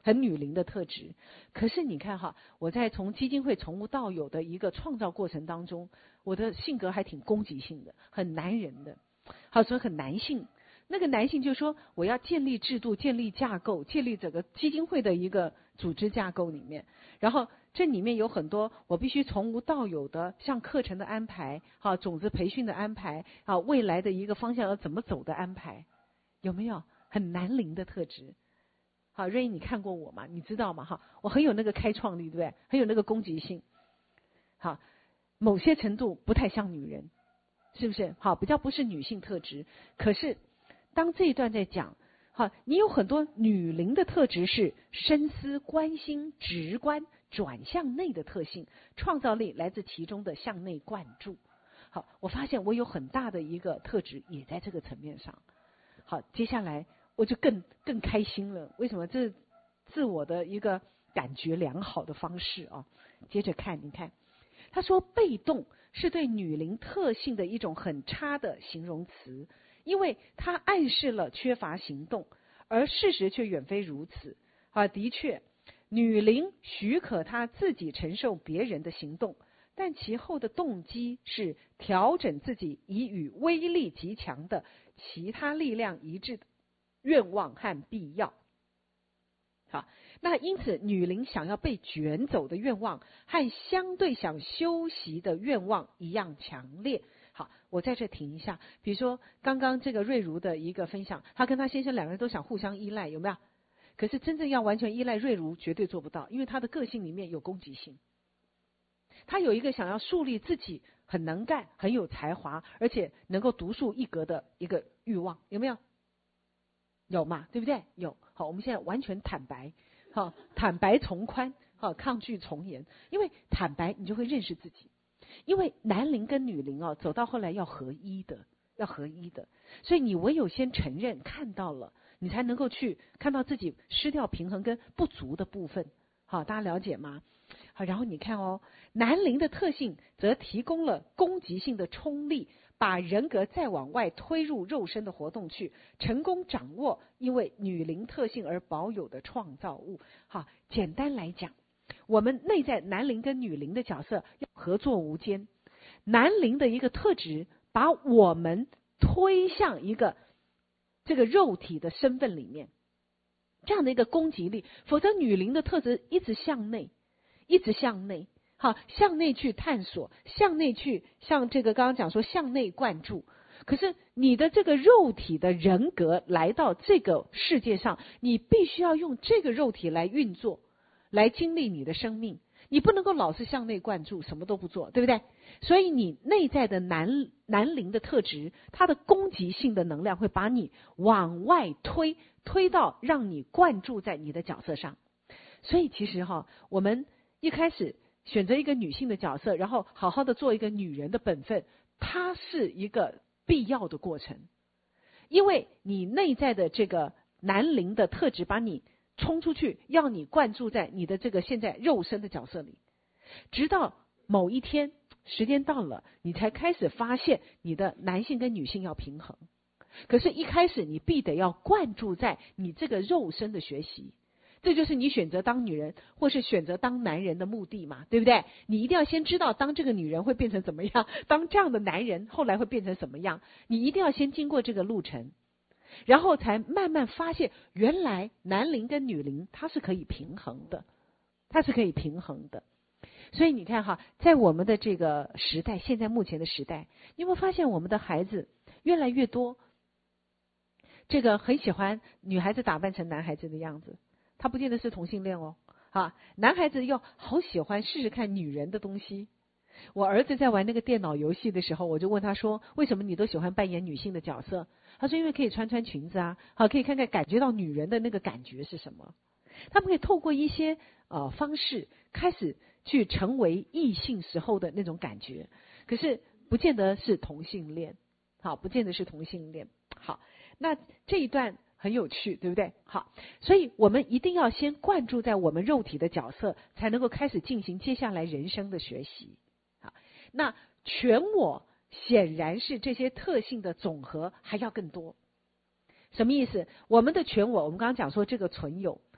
很女灵的特质。可是你看哈，我在从基金会从无到有的一个创造过程当中，我的性格还挺攻击性的，很男人的，好，所以很男性。那个男性就说我要建立制度，建立架构，建立整个基金会的一个组织架构里面，然后这里面有很多我必须从无到有的，像课程的安排，好，种子培训的安排，啊，未来的一个方向要怎么走的安排，有没有很男灵的特质？好，瑞英你看过我吗？你知道吗？哈，我很有那个开创力，对不对？很有那个攻击性。好，某些程度不太像女人，是不是？好，比较不是女性特质，可是。当这一段在讲，好，你有很多女灵的特质是深思、关心、直观、转向内的特性，创造力来自其中的向内灌注。好，我发现我有很大的一个特质也在这个层面上。好，接下来我就更更开心了。为什么？这是自我的一个感觉良好的方式啊。接着看，你看，他说被动是对女灵特性的一种很差的形容词。因为它暗示了缺乏行动，而事实却远非如此。啊，的确，女灵许可她自己承受别人的行动，但其后的动机是调整自己以与威力极强的其他力量一致的愿望和必要。好，那因此女灵想要被卷走的愿望和相对想休息的愿望一样强烈。好，我在这停一下。比如说刚刚这个瑞如的一个分享，她跟她先生两个人都想互相依赖，有没有？可是真正要完全依赖瑞如绝对做不到，因为她的个性里面有攻击性。她有一个想要树立自己很能干、很有才华，而且能够独树一格的一个欲望，有没有？有嘛，对不对？有。好，我们现在完全坦白，好，坦白从宽，好，抗拒从严。因为坦白，你就会认识自己。因为男灵跟女灵哦，走到后来要合一的，要合一的，所以你唯有先承认看到了，你才能够去看到自己失掉平衡跟不足的部分。好，大家了解吗？好，然后你看哦，男灵的特性则提供了攻击性的冲力，把人格再往外推入肉身的活动去，成功掌握因为女灵特性而保有的创造物。好，简单来讲。我们内在男灵跟女灵的角色要合作无间，男灵的一个特质把我们推向一个这个肉体的身份里面，这样的一个攻击力，否则女灵的特质一直向内，一直向内，好，向内去探索，向内去像这个刚刚讲说向内灌注。可是你的这个肉体的人格来到这个世界上，你必须要用这个肉体来运作。来经历你的生命，你不能够老是向内灌注，什么都不做，对不对？所以你内在的男男灵的特质，它的攻击性的能量会把你往外推，推到让你灌注在你的角色上。所以其实哈，我们一开始选择一个女性的角色，然后好好的做一个女人的本分，它是一个必要的过程，因为你内在的这个男灵的特质把你冲出去，要你灌注在你的这个现在肉身的角色里，直到某一天时间到了，你才开始发现你的男性跟女性要平衡。可是一开始你必得要灌注在你这个肉身的学习，这就是你选择当女人或是选择当男人的目的嘛，对不对？你一定要先知道当这个女人会变成怎么样，当这样的男人后来会变成什么样，你一定要先经过这个路程，然后才慢慢发现原来男灵跟女灵它是可以平衡的，它是可以平衡的。所以你看哈，在我们的这个时代，现在目前的时代，你有没有发现我们的孩子越来越多这个很喜欢女孩子打扮成男孩子的样子，他不见得是同性恋哦，啊，男孩子又好喜欢试试看女人的东西。我儿子在玩那个电脑游戏的时候，我就问他说，为什么你都喜欢扮演女性的角色？他说因为可以穿穿裙子啊，好，可以看看感觉到女人的那个感觉是什么。他们可以透过一些呃方式开始去成为异性时候的那种感觉，可是不见得是同性恋，好，不见得是同性恋。好，那这一段很有趣，对不对？好，所以我们一定要先灌注在我们肉体的角色，才能够开始进行接下来人生的学习。好，那全我显然是这些特性的总和，还要更多。什么意思？我们的全我，我们刚刚讲说这个存有，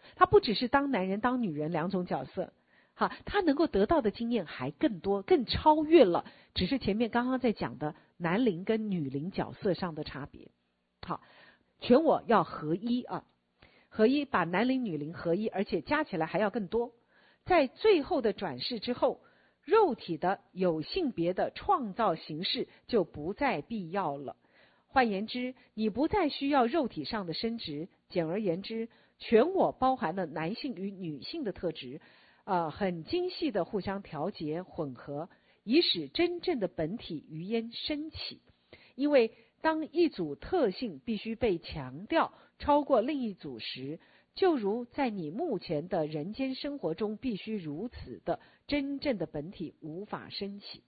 他不只是当男人当女人两种角色，好，他能够得到的经验还更多，更超越了只是前面刚刚在讲的男灵跟女灵角色上的差别。好，全我要合一啊，合一，把男灵女灵合一，而且加起来还要更多。在最后的转世之后，肉体的有性别的创造形式就不再必要了。换言之，你不再需要肉体上的生殖。简而言之，全我包含了男性与女性的特质，呃，很精细的互相调节混合，以使真正的本体于焉升起。因为当一组特性必须被强调超过另一组时，就如在你目前的人间生活中必须如此的，真正的本体无法升起。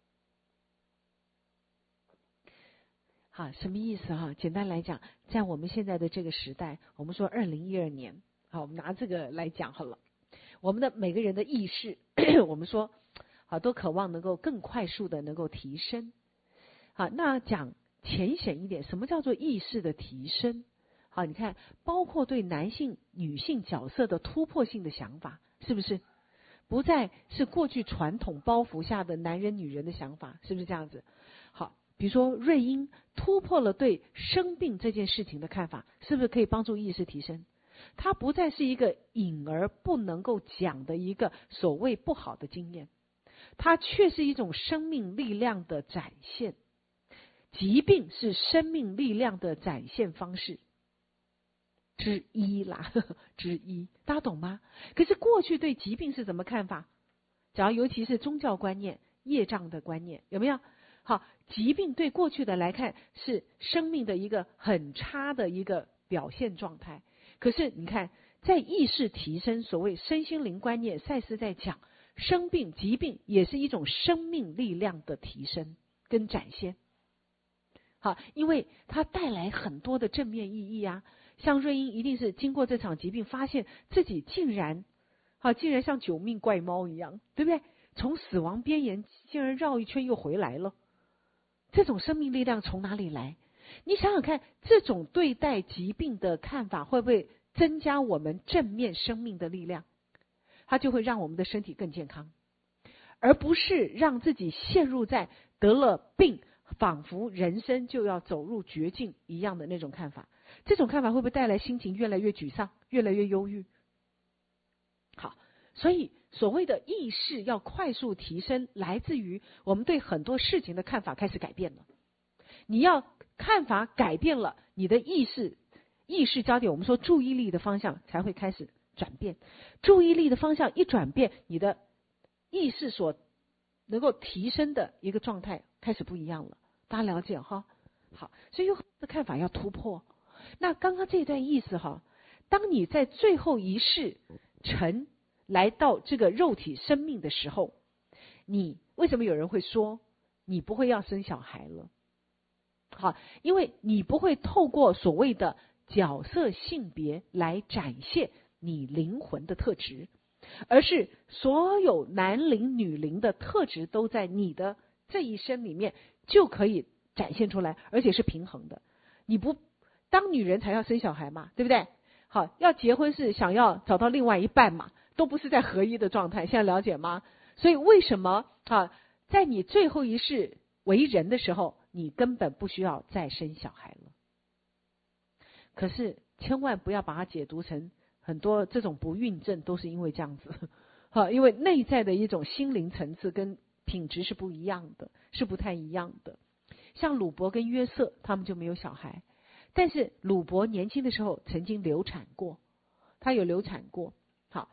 好，什么意思哈？简单来讲，在我们现在的这个时代，我们说二零一二年，好，我们拿这个来讲好了。我们的每个人的意识，我们说好都渴望能够更快速的能够提升。好，那讲浅显一点，什么叫做意识的提升？好，你看，包括对男性、女性角色的突破性的想法，是不是？不再是过去传统包袱下的男人、女人的想法，是不是这样子？好，比如说瑞英突破了对生病这件事情的看法，是不是可以帮助意识提升？它不再是一个隐而不能够讲的一个所谓不好的经验，它却是一种生命力量的展现。疾病是生命力量的展现方式之一啦，呵呵之一，大家懂吗？可是过去对疾病是怎么看法？假如尤其是宗教观念、业障的观念，有没有？好，疾病对过去的来看是生命的一个很差的一个表现状态。可是你看，在意识提升，所谓身心灵观念，赛斯在讲，生病、疾病也是一种生命力量的提升跟展现。好，因为它带来很多的正面意义啊。像瑞英一定是经过这场疾病，发现自己竟然，好，竟然像九命怪猫一样，对不对？从死亡边缘竟然绕一圈又回来了。这种生命力量从哪里来？你想想看，这种对待疾病的看法会不会增加我们正面生命的力量？它就会让我们的身体更健康，而不是让自己陷入在得了病仿佛人生就要走入绝境一样的那种看法。这种看法会不会带来心情越来越沮丧，越来越忧郁？好，所以所谓的意识要快速提升，来自于我们对很多事情的看法开始改变了。你要看法改变了，你的意识意识焦点，我们说注意力的方向才会开始转变。注意力的方向一转变，你的意识所能够提升的一个状态开始不一样了。大家了解哈？好，所以有很多的看法要突破。那刚刚这一段意思哈，当你在最后一世尘来到这个肉体生命的时候，你为什么有人会说你不会要生小孩了？好，因为你不会透过所谓的角色性别来展现你灵魂的特质，而是所有男灵女灵的特质都在你的这一生里面就可以展现出来，而且是平衡的。你不当女人才要生小孩嘛，对不对？好，要结婚是想要找到另外一半嘛，都不是在合一的状态，现在了解吗？所以为什么啊，在你最后一世为人的时候，你根本不需要再生小孩了。可是千万不要把它解读成很多这种不孕症都是因为这样子，好，因为内在的一种心灵层次跟品质是不一样的，是不太一样的。像鲁伯跟约瑟他们就没有小孩，但是鲁伯年轻的时候曾经流产过，他有流产过，好，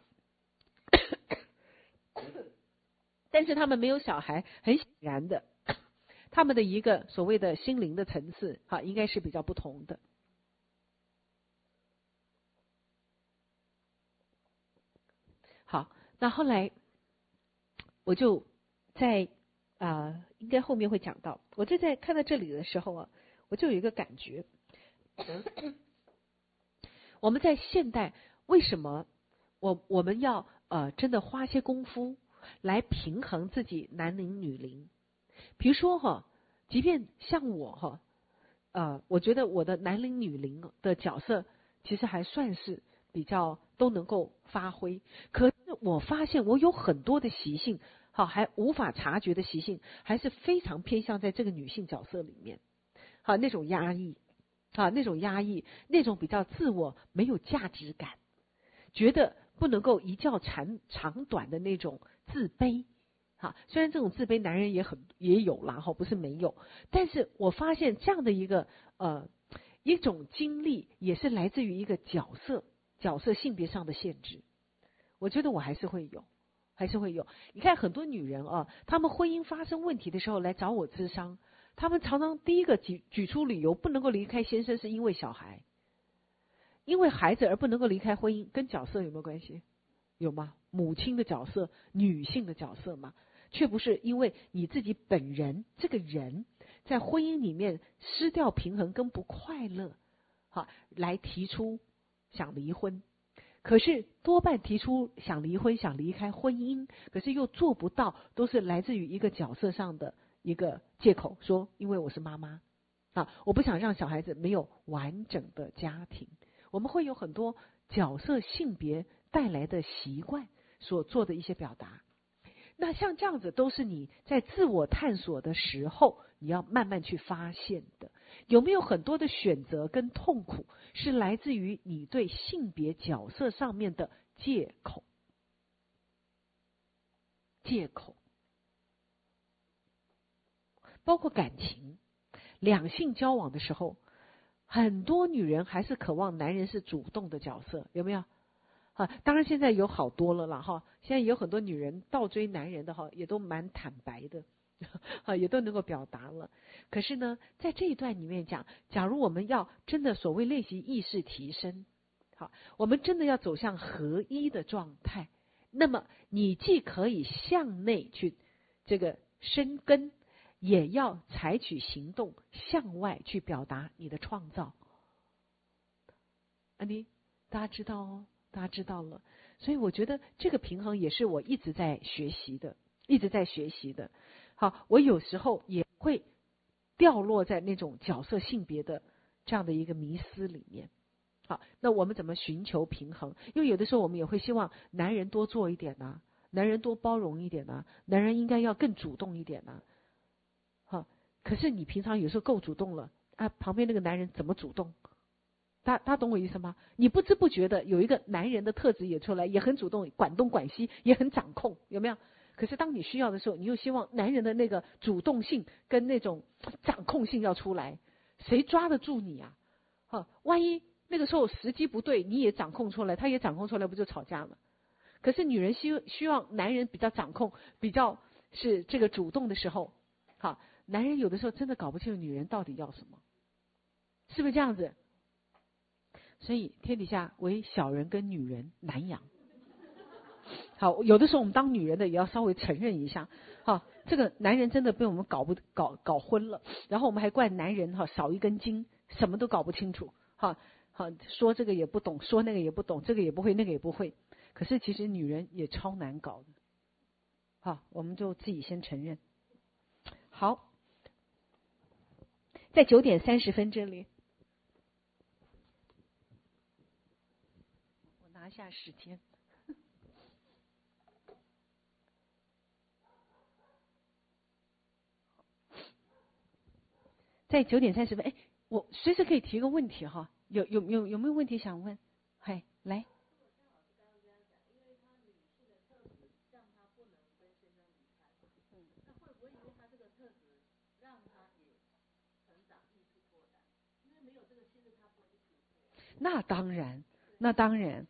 但是他们没有小孩，很显然的，他们的一个所谓的心灵的层次，好，应该是比较不同的。好，那后来我就在啊、呃，应该后面会讲到，我就在看到这里的时候啊，我就有一个感觉，我们在现代为什么我我们要呃真的花些功夫来平衡自己男灵女灵？比如说哈，即便像我哈，呃，我觉得我的男灵女灵的角色其实还算是比较都能够发挥。可是我发现我有很多的习性，好还无法察觉的习性，还是非常偏向在这个女性角色里面，好那种压抑，啊那种压抑，那种比较自我没有价值感，觉得不能够一较长长短的那种自卑。好，虽然这种自卑男人也很也有啦，哈，不是没有，但是我发现这样的一个呃一种经历，也是来自于一个角色角色性别上的限制。我觉得我还是会有，还是会有。你看很多女人啊，她们婚姻发生问题的时候来找我咨商，她们常常第一个举举出理由，不能够离开先生是因为小孩，因为孩子而不能够离开婚姻，跟角色有没有关系？有吗？母亲的角色，女性的角色吗？却不是因为你自己本人这个人在婚姻里面失掉平衡跟不快乐，好来提出想离婚。可是多半提出想离婚想离开婚姻，可是又做不到，都是来自于一个角色上的一个借口，说因为我是妈妈啊，我不想让小孩子没有完整的家庭。我们会有很多角色性别带来的习惯所做的一些表达。那像这样子都是你在自我探索的时候你要慢慢去发现的。有没有很多的选择跟痛苦是来自于你对性别角色上面的借口？借口包括感情，两性交往的时候，很多女人还是渴望男人是主动的角色，有没有？啊，当然现在有好多了啦哈，现在有很多女人倒追男人的哈，也都蛮坦白的，啊，也都能够表达了。可是呢，在这一段里面讲，假如我们要真的所谓练习意识提升，好，我们真的要走向合一的状态，那么你既可以向内去这个生根，也要采取行动向外去表达你的创造。安妮，大家知道哦。大家知道了，所以我觉得这个平衡也是我一直在学习的，一直在学习的。好，我有时候也会掉落在那种角色性别的这样的一个迷思里面。好，那我们怎么寻求平衡？因为有的时候我们也会希望男人多做一点呐、啊，男人多包容一点呐、啊，男人应该要更主动一点呐、啊。好，可是你平常有时候够主动了啊，旁边那个男人怎么主动？他他懂我意思吗？你不知不觉的有一个男人的特质也出来，也很主动，管东管西，也很掌控，有没有？可是当你需要的时候，你又希望男人的那个主动性跟那种掌控性要出来，谁抓得住你啊？啊，万一那个时候时机不对，你也掌控出来，他也掌控出来，不就吵架了？可是女人需需要男人比较掌控，比较是这个主动的时候，好，男人有的时候真的搞不清楚女人到底要什么，是不是这样子？所以天底下唯小人跟女人难养。好，有的时候我们当女人的也要稍微承认一下，好，这个男人真的被我们搞不搞搞昏了，然后我们还怪男人哈少一根筋，什么都搞不清楚，好好说这个也不懂，说那个也不懂，这个也不会，那个也不会。可是其实女人也超难搞的，好，我们就自己先承认。好，在九点三十分这里。拿下时间，在九点三十分，哎，我随时可以提个问题哈，有有有有没有问题想问？嗨，来。那当然，那当然。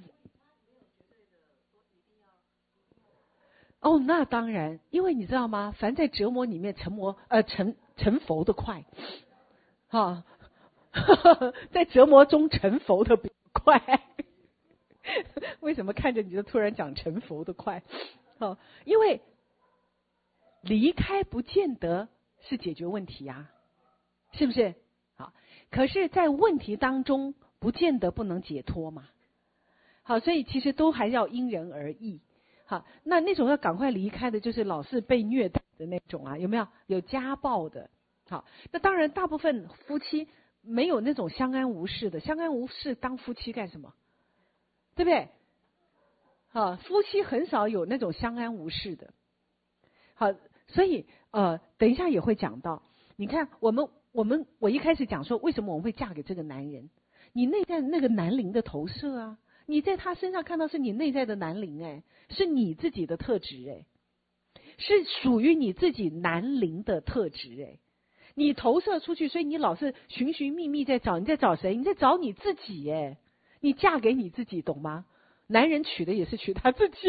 哦，那当然，因为你知道吗？凡在折磨里面成魔，呃，成成佛的快，哈、啊，在折磨中成佛的比较快。为什么看着你就突然讲成佛的快？哦，因为离开不见得是解决问题呀、啊，是不是？好，可是，在问题当中，不见得不能解脱嘛。好，所以其实都还要因人而异。好，那那种要赶快离开的，就是老是被虐待的那种啊，有没有？有家暴的。好，那当然，大部分夫妻没有那种相安无事的，相安无事当夫妻干什么？ 对不对？好，夫妻很少有那种相安无事的。好，所以呃，等一下也会讲到。你看，我们我们我一开始讲说，为什么我们会嫁给这个男人？你内在那个男灵的投射啊，你在他身上看到是你内在的男灵，哎，是你自己的特质，哎，是属于你自己男灵的特质，哎，你投射出去，所以你老是寻寻觅觅在找，你在找谁？你在找你自己，哎，你嫁给你自己，懂吗？男人娶的也是娶他自己。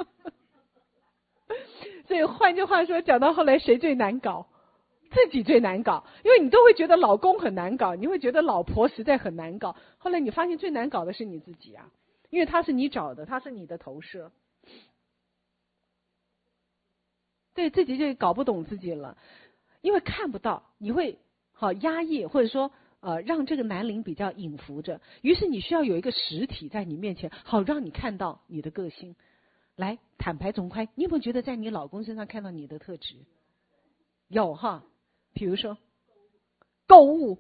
所以换句话说，讲到后来谁最难搞？自己最难搞，因为你都会觉得老公很难搞，你会觉得老婆实在很难搞，后来你发现最难搞的是你自己啊，因为他是你找的，他是你的投射，对自己就搞不懂自己了，因为看不到，你会好压抑，或者说呃让这个男灵比较隐伏着，于是你需要有一个实体在你面前，好让你看到你的个性。来，坦白从宽，你有没有觉得在你老公身上看到你的特质？有哈，比如说购物，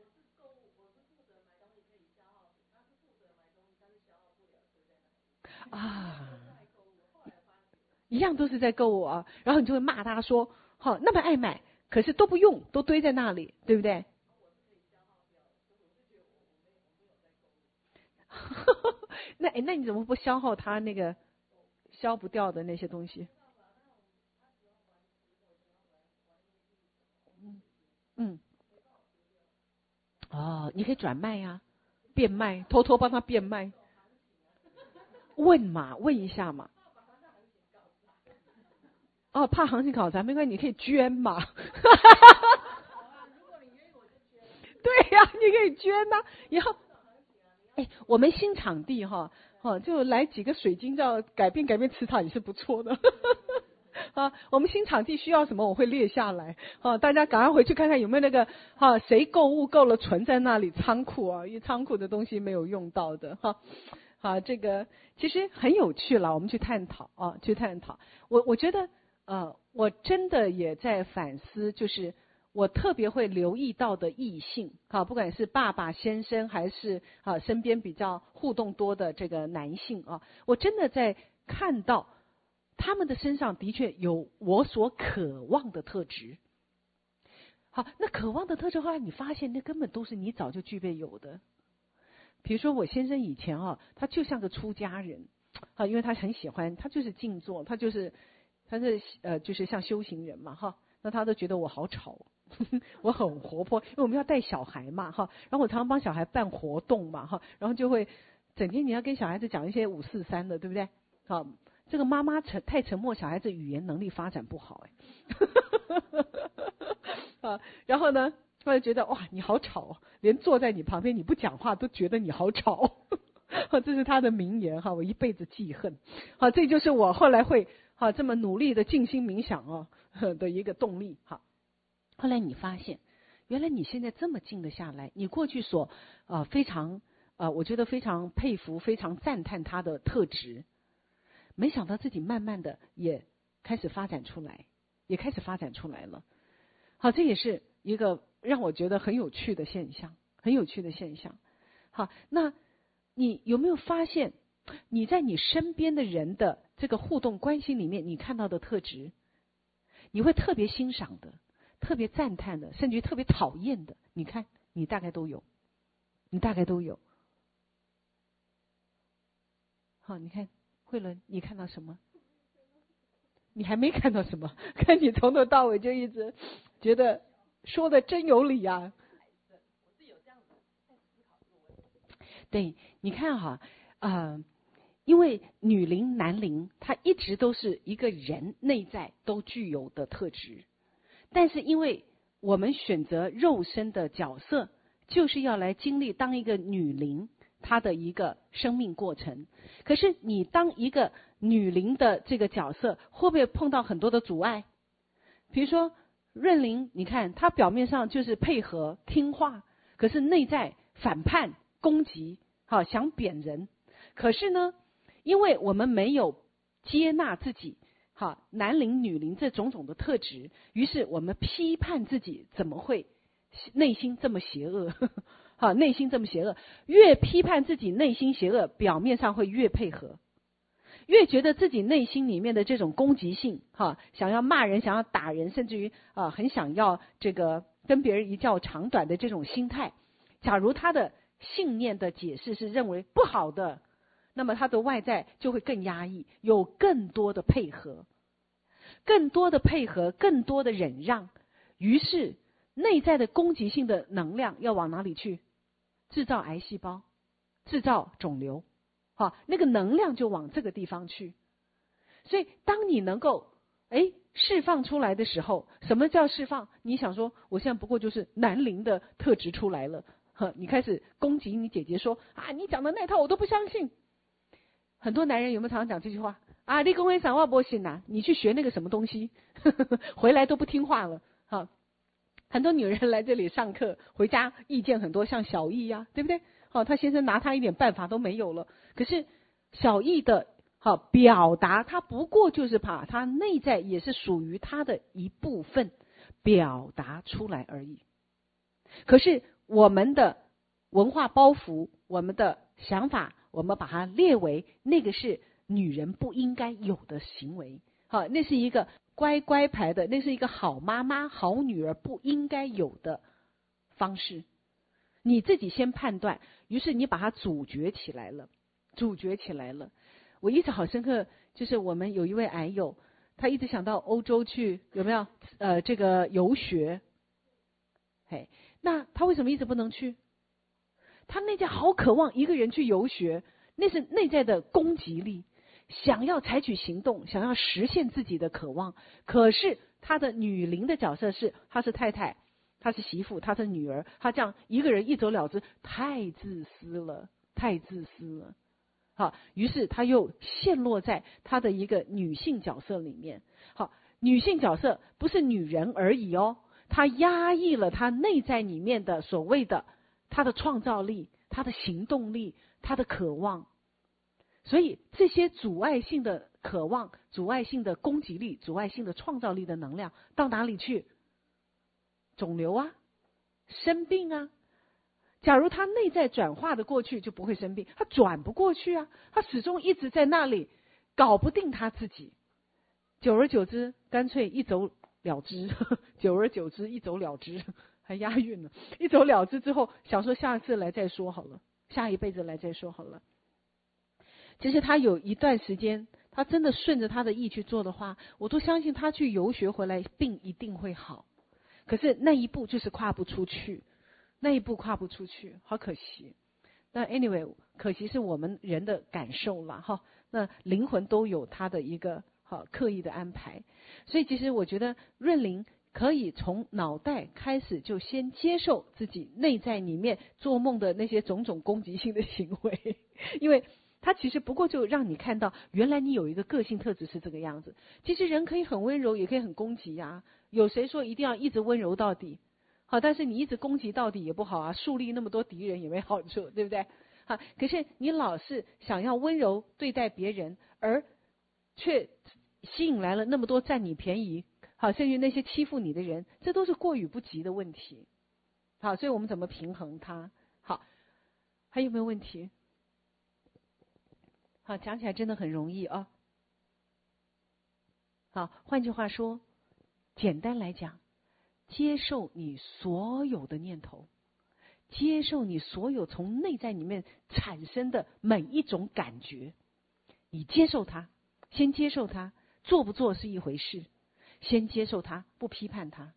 啊，一样都是在购物啊，然后你就会骂他说，好，那么爱买，可是都不用，都堆在那里，对不对？那那你怎么不消耗他那个消不掉的那些东西？嗯，哦，你可以转卖呀、啊，变卖，偷偷帮他变卖。问嘛，问一下嘛。哦，怕行情搞砸没关系，你可以捐嘛。对呀、啊，你可以捐呐、啊。以后，哎，我们新场地哈，哦，就来几个水晶罩，改变改变磁场也是不错的。啊，我们新场地需要什么，我会列下来。啊，大家赶快回去看看有没有那个哈、啊，谁购物够了存在那里仓库啊，因为仓库的东西没有用到的哈。啊，这个其实很有趣了，我们去探讨啊，去探讨。我我觉得呃，我真的也在反思，就是我特别会留意到的异性，啊，不管是爸爸先生还是啊身边比较互动多的这个男性啊，我真的在看到他们的身上的确有我所渴望的特质。好，那渴望的特质后来你发现那根本都是你早就具备有的。比如说我先生以前啊，他就像个出家人啊，因为他很喜欢，他就是静坐，他就是他是呃就是像修行人嘛哈，那他都觉得我好吵，呵呵，我很活泼，因为我们要带小孩嘛哈，然后我常常帮小孩办活动嘛哈，然后就会整天你要跟小孩子讲一些五四三的，对不对？好，这个妈妈沉太沉默，小孩子语言能力发展不好哎，啊，然后呢？突然觉得哇，你好吵哦！连坐在你旁边你不讲话都觉得你好吵，这是他的名言哈，我一辈子记恨。好，这就是我后来会好这么努力的静心冥想哦的一个动力。好，后来你发现，原来你现在这么静得下来，你过去所呃非常呃我觉得非常佩服、非常赞叹他的特质，没想到自己慢慢的也开始发展出来，也开始发展出来了。好，这也是一个让我觉得很有趣的现象，很有趣的现象。好，那你有没有发现，你在你身边的人的这个互动关系里面，你看到的特质，你会特别欣赏的、特别赞叹的，甚至于特别讨厌的，你看，你大概都有，你大概都有。好，你看慧伦，你看到什么？你还没看到什么？看你从头到尾就一直觉得说的真有理啊！对，你看哈，呃，因为女灵、男灵，它一直都是一个人内在都具有的特质，但是因为我们选择肉身的角色，就是要来经历当一个女灵她的一个生命过程。可是你当一个女灵的这个角色，会不会碰到很多的阻碍？比如说润灵，你看她表面上就是配合听话，可是内在反叛攻击，好想贬人。可是呢，因为我们没有接纳自己好男灵女灵这种种的特质，于是我们批判自己怎么会内心这么邪恶， 好，内心这么邪恶，越批判自己内心邪恶，表面上会越配合，越觉得自己内心里面的这种攻击性，哈，想要骂人，想要打人，甚至于啊、呃，很想要这个跟别人一较长短的这种心态。假如他的信念的解释是认为不好的，那么他的外在就会更压抑，有更多的配合，更多的配合，更多的忍让，于是内在的攻击性的能量要往哪里去？制造癌细胞，制造肿瘤，好，那个能量就往这个地方去。所以当你能够哎释放出来的时候，什么叫释放？你想说我现在不过就是男灵的特质出来了，呵，你开始攻击你姐姐说啊，你讲的那套我都不相信。很多男人有没有常常讲这句话啊？你跟我讲话不行啊，你去学那个什么东西，呵呵回来都不听话了，哈。很多女人来这里上课，回家意见很多，像小易呀、啊，对不对？好，她先生拿她一点办法都没有了。可是小易的好表达，她不过就是把她内在也是属于她的一部分表达出来而已。可是我们的文化包袱，我们的想法，我们把它列为那个是女人不应该有的行为。好，那是一个乖乖牌的，那是一个好妈妈、好女儿不应该有的方式。你自己先判断，于是你把它阻绝起来了，阻绝起来了。我一直好深刻，就是我们有一位癌友，他一直想到欧洲去，有没有？呃，这个游学。嘿，那他为什么一直不能去？他内在好渴望一个人去游学，那是内在的攻击力。想要采取行动，想要实现自己的渴望，可是他的女灵的角色是，他是太太，他是媳妇，他是女儿，他这样一个人一走了之，太自私了，太自私了。好，于是他又陷落在他的一个女性角色里面。好，女性角色不是女人而已哦，她压抑了她内在里面的所谓的她的创造力、她的行动力、她的渴望。所以这些阻碍性的渴望、阻碍性的攻击力、阻碍性的创造力的能量到哪里去？肿瘤啊，生病啊。假如他内在转化的过去，就不会生病。他转不过去啊，他始终一直在那里搞不定他自己。久而久之，干脆一走了之。久而久之，一走了之，还押韵呢。一走了之之后，想说下次来再说好了，下一辈子来再说好了。其实他有一段时间，他真的顺着他的意去做的话，我都相信他去游学回来，病一定会好。可是那一步就是跨不出去，那一步跨不出去，好可惜。那 anyway， 可惜是我们人的感受啦，哈。那灵魂都有他的一个好刻意的安排，所以其实我觉得润灵可以从脑袋开始就先接受自己内在里面做梦的那些种种攻击性的行为，因为他其实不过就让你看到，原来你有一个个性特质是这个样子。其实人可以很温柔，也可以很攻击呀、啊。有谁说一定要一直温柔到底？好，但是你一直攻击到底也不好啊，树立那么多敌人也没好处，对不对？好，可是你老是想要温柔对待别人，而却吸引来了那么多占你便宜，好，甚至那些欺负你的人，这都是过与不及的问题。好，所以我们怎么平衡它？好，还有没有问题？好，讲起来真的很容易啊。好，换句话说，简单来讲，接受你所有的念头，接受你所有从内在里面产生的每一种感觉，你接受它，先接受它，做不做是一回事，先接受它，不批判它。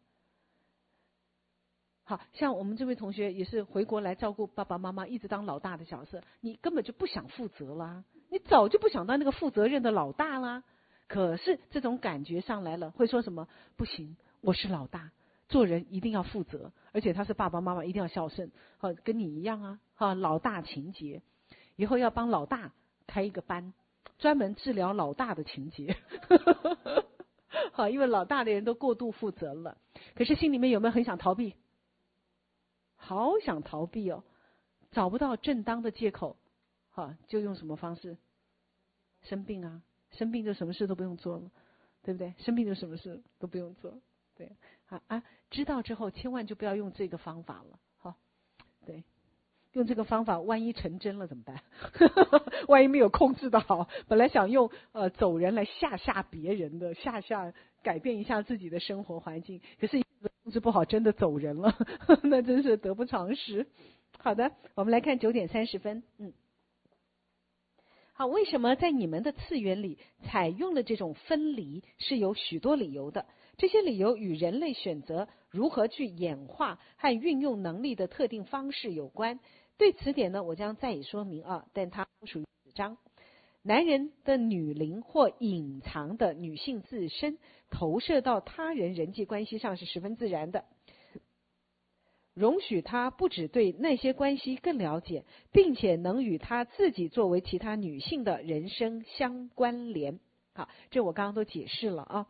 好像我们这位同学也是回国来照顾爸爸妈妈，一直当老大的角色，你根本就不想负责啦，你早就不想当那个负责任的老大啦。可是这种感觉上来了，会说什么？不行，我是老大，做人一定要负责，而且他是爸爸妈妈，一定要孝顺。好，跟你一样啊，哈，老大情节，以后要帮老大开一个班，专门治疗老大的情节。好，因为老大的人都过度负责了，可是心里面有没有很想逃避？好想逃避哦，找不到正当的借口，好，就用什么方式？生病啊，生病就什么事都不用做了，对不对？生病就什么事都不用做，对，好啊，知道之后千万就不要用这个方法了，好，对， 用这个方法，万一成真了怎么办？万一没有控制的好，本来想用呃走人来吓吓别人的，吓吓改变一下自己的生活环境，可是控制不好，真的走人了，那真是得不偿失。好的，我们来看九点三十分，嗯。好，为什么在你们的次元里采用了这种分离，是有许多理由的。这些理由与人类选择如何去演化和运用能力的特定方式有关。对此点呢，我将再以说明啊，但它不属于此章。男人的女灵或隐藏的女性自身投射到他人人际关系上是十分自然的。容许他不只对那些关系更了解，并且能与他自己作为其他女性的人生相关联。好，这我刚刚都解释了啊。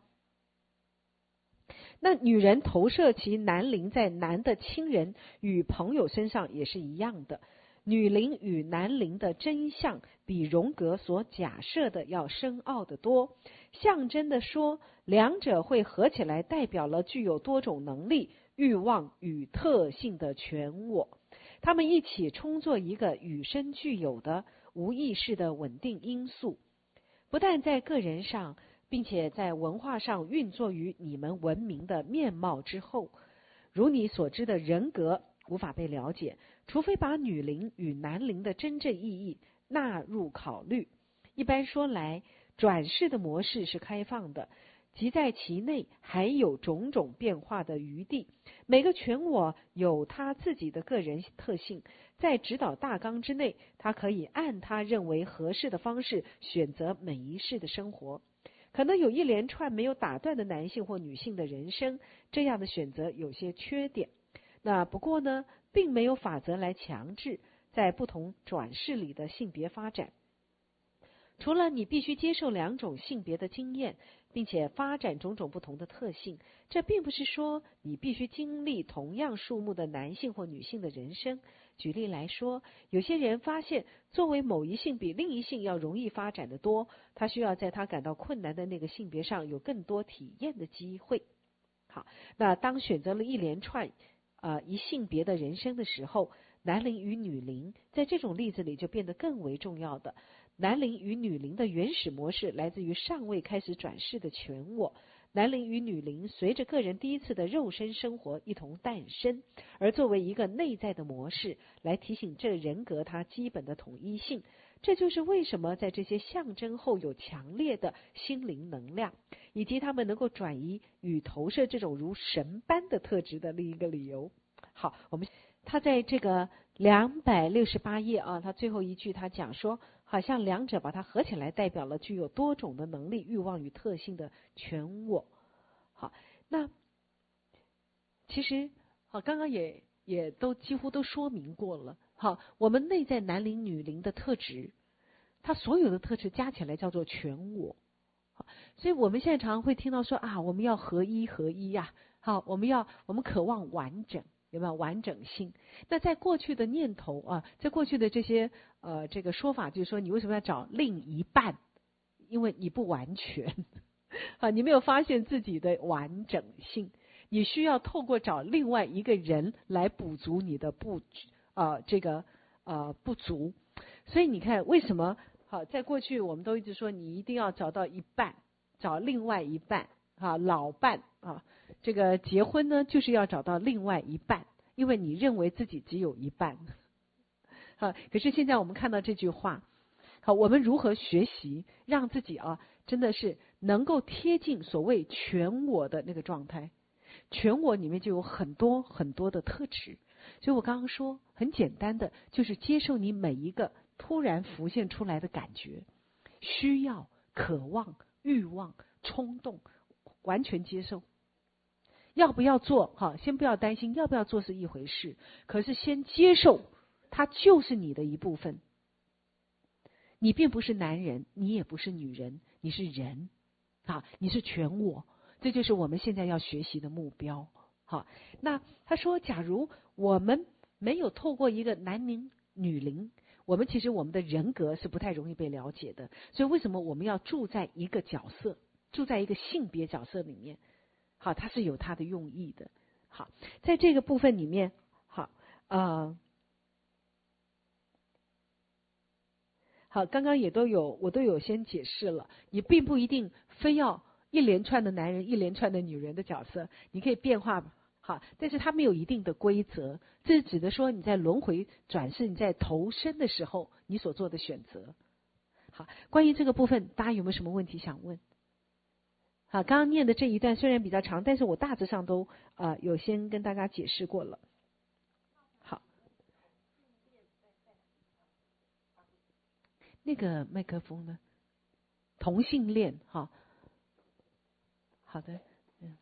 那女人投射其男灵在男的亲人与朋友身上也是一样的。女灵与男灵的真相比荣格所假设的要深奥得多。象征的说，两者会合起来，代表了具有多种能力、欲望与特性的全我。他们一起充作一个与生俱有的无意识的稳定因素，不但在个人上，并且在文化上运作于你们文明的面貌之后。如你所知的人格无法被了解，除非把女灵与男灵的真正意义纳入考虑。一般说来，转世的模式是开放的，即在其内还有种种变化的余地。每个全我有他自己的个人特性，在指导大纲之内，他可以按他认为合适的方式选择每一世的生活。可能有一连串没有打断的男性或女性的人生，这样的选择有些缺点。那不过呢，并没有法则来强制在不同转世里的性别发展。除了你必须接受两种性别的经验，并且发展种种不同的特性，这并不是说你必须经历同样数目的男性或女性的人生。举例来说，有些人发现作为某一性比另一性要容易发展得多，他需要在他感到困难的那个性别上有更多体验的机会。好，那当选择了一连串呃一性别的人生的时候，男灵与女灵在这种例子里就变得更为重要的。男灵与女灵的原始模式来自于尚未开始转世的全我。男灵与女灵随着个人第一次的肉身生活一同诞生，而作为一个内在的模式来提醒这人格它基本的统一性。这就是为什么在这些象征后有强烈的心灵能量，以及他们能够转移与投射这种如神般的特质的另一个理由。好，我们他在这个两百六十八页啊，他最后一句他讲说，好像两者把它合起来，代表了具有多种的能力、欲望与特性的全我。好，那其实好，刚刚也也都几乎都说明过了。好，我们内在男灵、女灵的特质，它所有的特质加起来叫做全我。好，所以我们现在常常会听到说啊，我们要合一合一呀、啊，好，我们要我们渴望完整。有没有完整性？那在过去的念头啊，在过去的这些呃这个说法，就是说你为什么要找另一半？因为你不完全啊，你没有发现自己的完整性，你需要透过找另外一个人来补足你的不呃这个呃不足。所以你看，为什么好在过去我们都一直说你一定要找到一半，找另外一半啊，老伴啊。这个结婚呢，就是要找到另外一半，因为你认为自己只有一半。好，可是现在我们看到这句话，好，我们如何学习让自己啊，真的是能够贴近所谓全我的那个状态？全我里面就有很多很多的特质，所以我刚刚说很简单的，就是接受你每一个突然浮现出来的感觉、需要、渴望、欲望、冲动，完全接受。要不要做？好，先不要担心要不要做是一回事，可是先接受，它就是你的一部分。你并不是男人，你也不是女人，你是人，啊，你是全我，这就是我们现在要学习的目标。好，那他说，假如我们没有透过一个男灵、女灵，我们其实我们的人格是不太容易被了解的。所以为什么我们要住在一个角色，住在一个性别角色里面？好，它是有它的用意的。好，在这个部分里面，好，呃， 好，刚刚也都有我都有先解释了，你并不一定非要一连串的男人一连串的女人的角色，你可以变化好，但是它没有一定的规则，这是指的说你在轮回转世你在投生的时候你所做的选择。好，关于这个部分大家有没有什么问题想问？好，刚刚念的这一段虽然比较长，但是我大致上都呃有先跟大家解释过了。好，那个麦克风呢？同性恋哈，好的，嗯，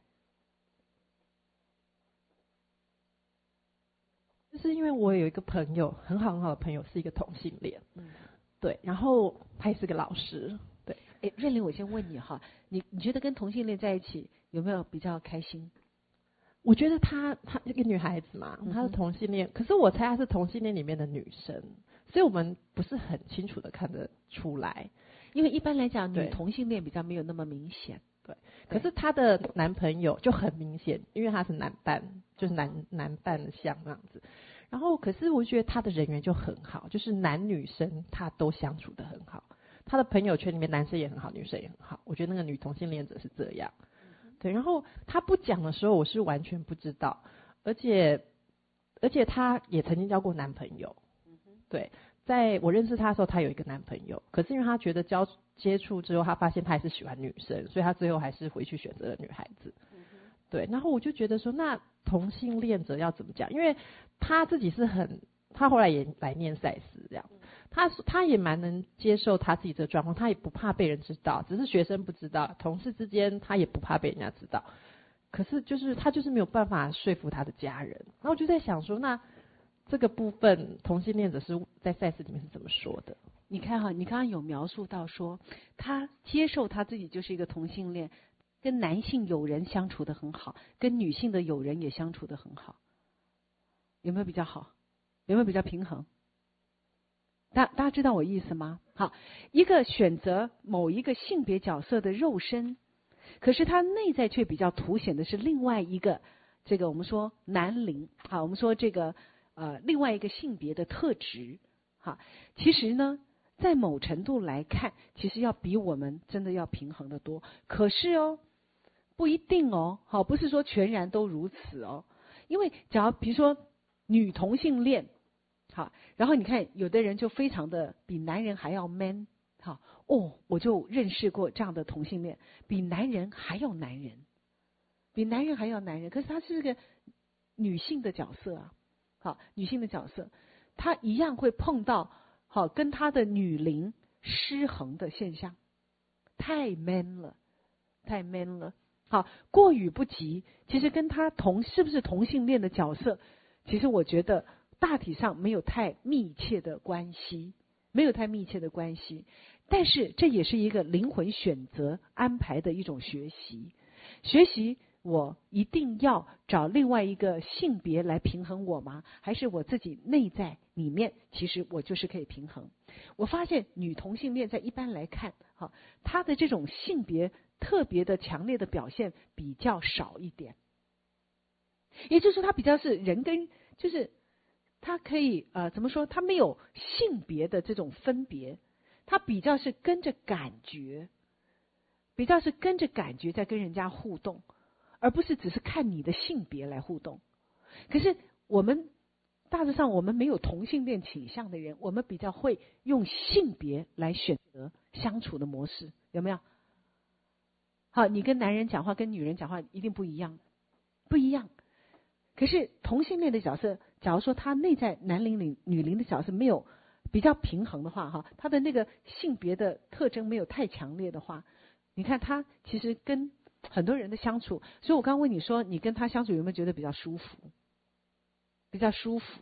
就是因为我有一个朋友，很好很好的朋友是一个同性恋， 嗯， 对，然后他也是个老师，对。 哎，瑞玲，我先问你哈，你你觉得跟同性恋在一起有没有比较开心？ 我觉得她她一个女孩子嘛，她是同性恋，嗯，可是我猜她是同性恋里面的女生，所以我们不是很清楚的看得出来。 因为一般来讲，女同性恋比较没有那么明显。 对，可是她的男朋友就很明显，因为他是男伴，就是男男伴相那样子。然后，可是我觉得他的人缘就很好，就是男女生他都相处得很好。他的朋友圈里面男生也很好，女生也很好。我觉得那个女同性恋者是这样。对，然后他不讲的时候，我是完全不知道，而且而且他也曾经交过男朋友。对，在我认识他的时候，他有一个男朋友，可是因为他觉得交接触之后，他发现他还是喜欢女生，所以他最后还是回去选择了女孩子。对，然后我就觉得说，那同性恋者要怎么讲？因为他自己是很，他后来也来念赛斯这样。他他也蛮能接受他自己这个状况，他也不怕被人知道，只是学生不知道，同事之间他也不怕被人家知道。可是就是他就是没有办法说服他的家人。然后我就在想说，那这个部分同性恋者是在赛事里面是怎么说的？ 你看哈，你刚刚有描述到说，他接受他自己就是一个同性恋，跟男性友人相处得很好，跟女性的友人也相处得很好，有没有比较好？有没有比较平衡？大大家知道我意思吗？好，一个选择某一个性别角色的肉身，可是他内在却比较凸显的是另外一个，这个我们说男灵，好，我们说这个呃另外一个性别的特质，好，其实呢，在某程度来看，其实要比我们真的要平衡的多。可是哦，不一定哦，好，不是说全然都如此哦，因为假如比如说女同性恋。好，然后你看，有的人就非常的比男人还要 man， 好哦，我就认识过这样的同性恋，比男人还要男人，比男人还要男人，可是他是个女性的角色啊，好，女性的角色，他一样会碰到好跟他的女灵失衡的现象，太 man 了，太 man 了，好，过与不及，其实跟他同是不是同性恋的角色，其实我觉得。大体上没有太密切的关系，没有太密切的关系，但是这也是一个灵魂选择安排的一种学习。学习我一定要找另外一个性别来平衡我吗？还是我自己内在里面，其实我就是可以平衡。我发现女同性恋在一般来看，哈，她的这种性别特别的强烈的表现比较少一点，也就是说，她比较是人跟就是。他可以呃怎么说？他没有性别的这种分别，他比较是跟着感觉，比较是跟着感觉在跟人家互动，而不是只是看你的性别来互动。可是我们大致上我们没有同性恋倾向的人，我们比较会用性别来选择相处的模式，有没有？好，你跟男人讲话跟女人讲话一定不一样，不一样。可是同性恋的角色，假如说他内在男灵灵女灵的角色没有比较平衡的话，哈，他的那个性别的特征没有太强烈的话，你看他其实跟很多人的相处，所以我刚刚问你说，你跟他相处有没有觉得比较舒服？比较舒服，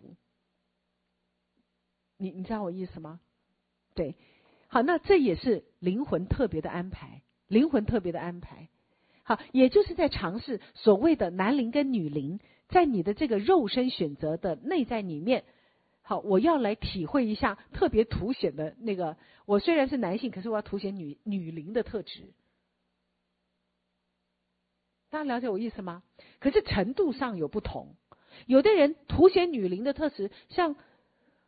你你知道我意思吗？对，好，那这也是灵魂特别的安排，灵魂特别的安排。好，也就是在尝试所谓的男灵跟女灵，在你的这个肉身选择的内在里面，好，我要来体会一下特别凸显的那个，我虽然是男性，可是我要凸显女女灵的特质。大家了解我意思吗？可是程度上有不同，有的人凸显女灵的特质，像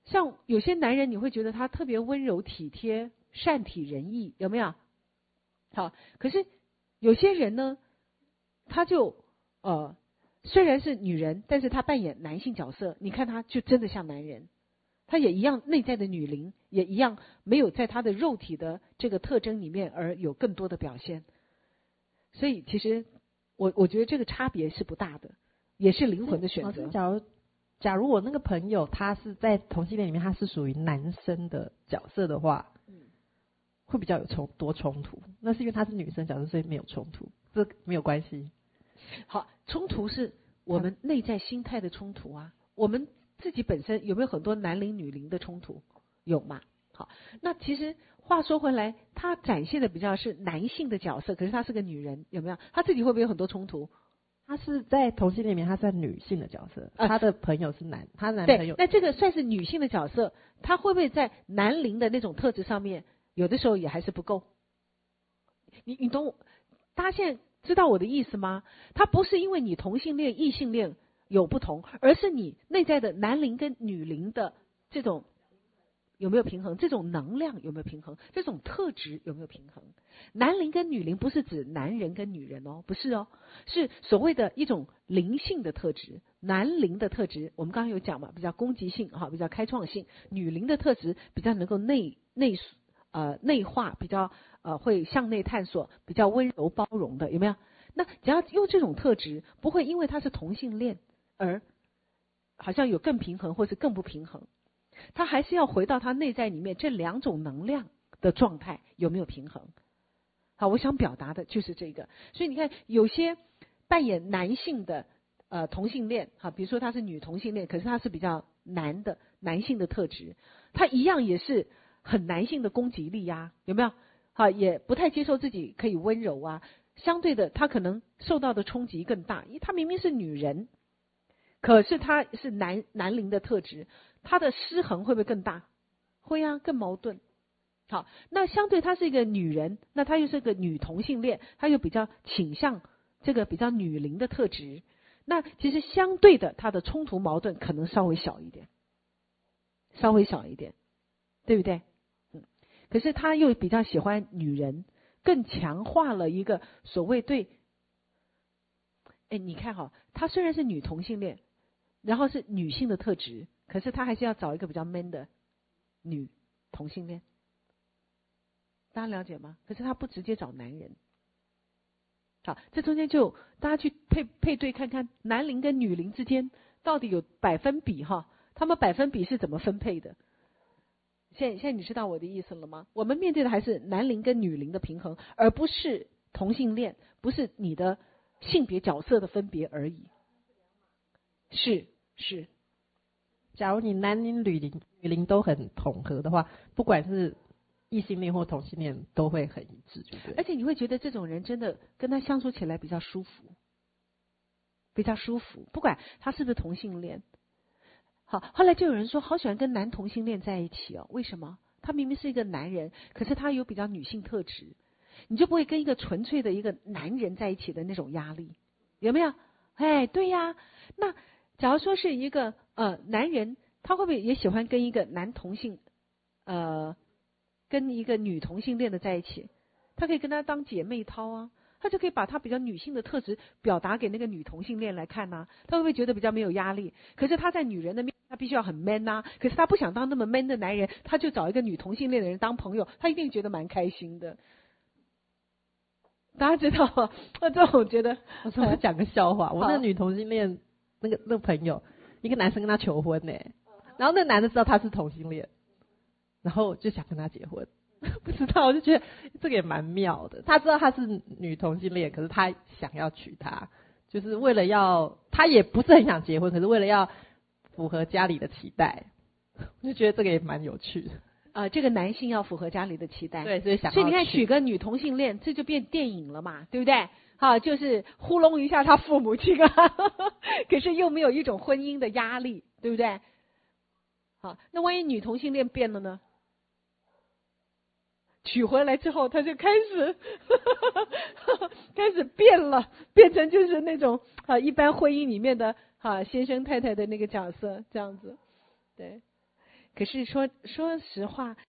像有些男人你会觉得他特别温柔体贴、善体人意，有没有？好，可是有些人呢，他就呃虽然是女人，但是他扮演男性角色，你看他就真的像男人，他也一样内在的女灵，也一样没有在他的肉体的这个特征里面而有更多的表现。所以其实我我觉得这个差别是不大的，也是灵魂的选择。 假如假如我那个朋友他是在同性恋里面，他是属于男生的角色的话，嗯，会比较有冲多冲突。那是因为他是女生角色，所以没有冲突，这没有关系。 好，冲突是我们内在心态的冲突啊。我们自己本身有没有很多男灵女灵的冲突？有嘛？好，那其实话说回来，他展现的比较是男性的角色，可是他是个女人，有没有？他自己会不会有很多冲突？ 他是在同性恋里面，他算女性的角色， 呃、 他的朋友是男，他男朋友。 对，那这个算是女性的角色，他会不会在男灵的那种特质上面，有的时候也还是不够？你你懂我？大家现在知道我的意思吗？他不是因为你同性恋、异性恋有不同，而是你内在的男灵跟女灵的这种有没有平衡？这种能量有没有平衡？这种特质有没有平衡？男灵跟女灵不是指男人跟女人哦，不是哦，是所谓的一种灵性的特质。男灵的特质，我们刚刚有讲嘛，比较攻击性哈，比较开创性；女灵的特质比较能够内内呃内化，比较呃会向内探索，比较温柔包容的，有没有？那只要用这种特质，不会因为他是同性恋而好像有更平衡或是更不平衡。他还是要回到他内在里面这两种能量的状态有没有平衡？好，我想表达的就是这个。所以你看，有些扮演男性的呃同性恋，哈，比如说他是女同性恋，可是他是比较男的男性的特质，他一样也是很男性的攻击力呀，有没有？好，也不太接受自己可以温柔啊。相对的，他可能受到的冲击更大，因为他明明是女人，可是他是男男灵的特质。他的失衡会不会更大？会啊，更矛盾。好，那相对她是一个女人，那她又是个女同性恋，她又比较倾向这个比较女灵的特质。那其实相对的，她的冲突矛盾可能稍微小一点，稍微小一点，对不对？嗯。可是她又比较喜欢女人，更强化了一个所谓对。哎，你看哈，她虽然是女同性恋，然后是女性的特质。可是他还是要找一个比较 man 的女同性恋，大家了解吗？可是他不直接找男人。好，这中间就大家去配配对看看，男灵跟女灵之间到底有百分比哈，他们百分比是怎么分配的？现在现在你知道我的意思了吗？我们面对的还是男灵跟女灵的平衡，而不是同性恋，不是你的性别角色的分别而已。是是。 假如你男灵女灵女灵都很统合的话，不管是异性恋或同性恋都会很一致，对不对？ 而且你会觉得这种人真的跟他相处起来比较舒服，比较舒服，不管他是不是同性恋。好，后来就有人说好喜欢跟男同性恋在一起哦，为什么？他明明是一个男人，可是他有比较女性特质，你就不会跟一个纯粹的一个男人在一起的那种压力，有没有？哎，对呀。那假如说是一个呃男人，他会不会也喜欢跟一个男同性呃跟一个女同性恋的在一起？他可以跟他当姐妹淘啊，他就可以把他比较女性的特质表达给那个女同性恋来看啊，他会不会觉得比较没有压力？可是他在女人的面他必须要很 man 啊，可是他不想当那么 man 的男人，他就找一个女同性恋的人当朋友，他一定觉得蛮开心的。大家知道吗？那这我觉得， 我说我讲个笑话，我那个女同性恋那个那个朋友，一个男生跟他求婚呢、欸，然后那男的知道他是同性恋，然后就想跟他结婚，不知道我就觉得这个也蛮妙的。他知道他是女同性恋，可是他想要娶她，就是为了要他也不是很想结婚，可是为了要符合家里的期待，我就觉得这个也蛮有趣的。 呃，这个男性要符合家里的期待， 对，所以想， 所以你看娶个女同性恋，这就变电影了嘛，对不对？好，就是糊弄一下他父母亲啊，可是又没有一种婚姻的压力，对不对？好，那万一女同性恋变了呢？娶回来之后，他就开始开始变了，变成就是那种啊一般婚姻里面的啊先生太太的那个角色，这样子，对。 可是说说实话，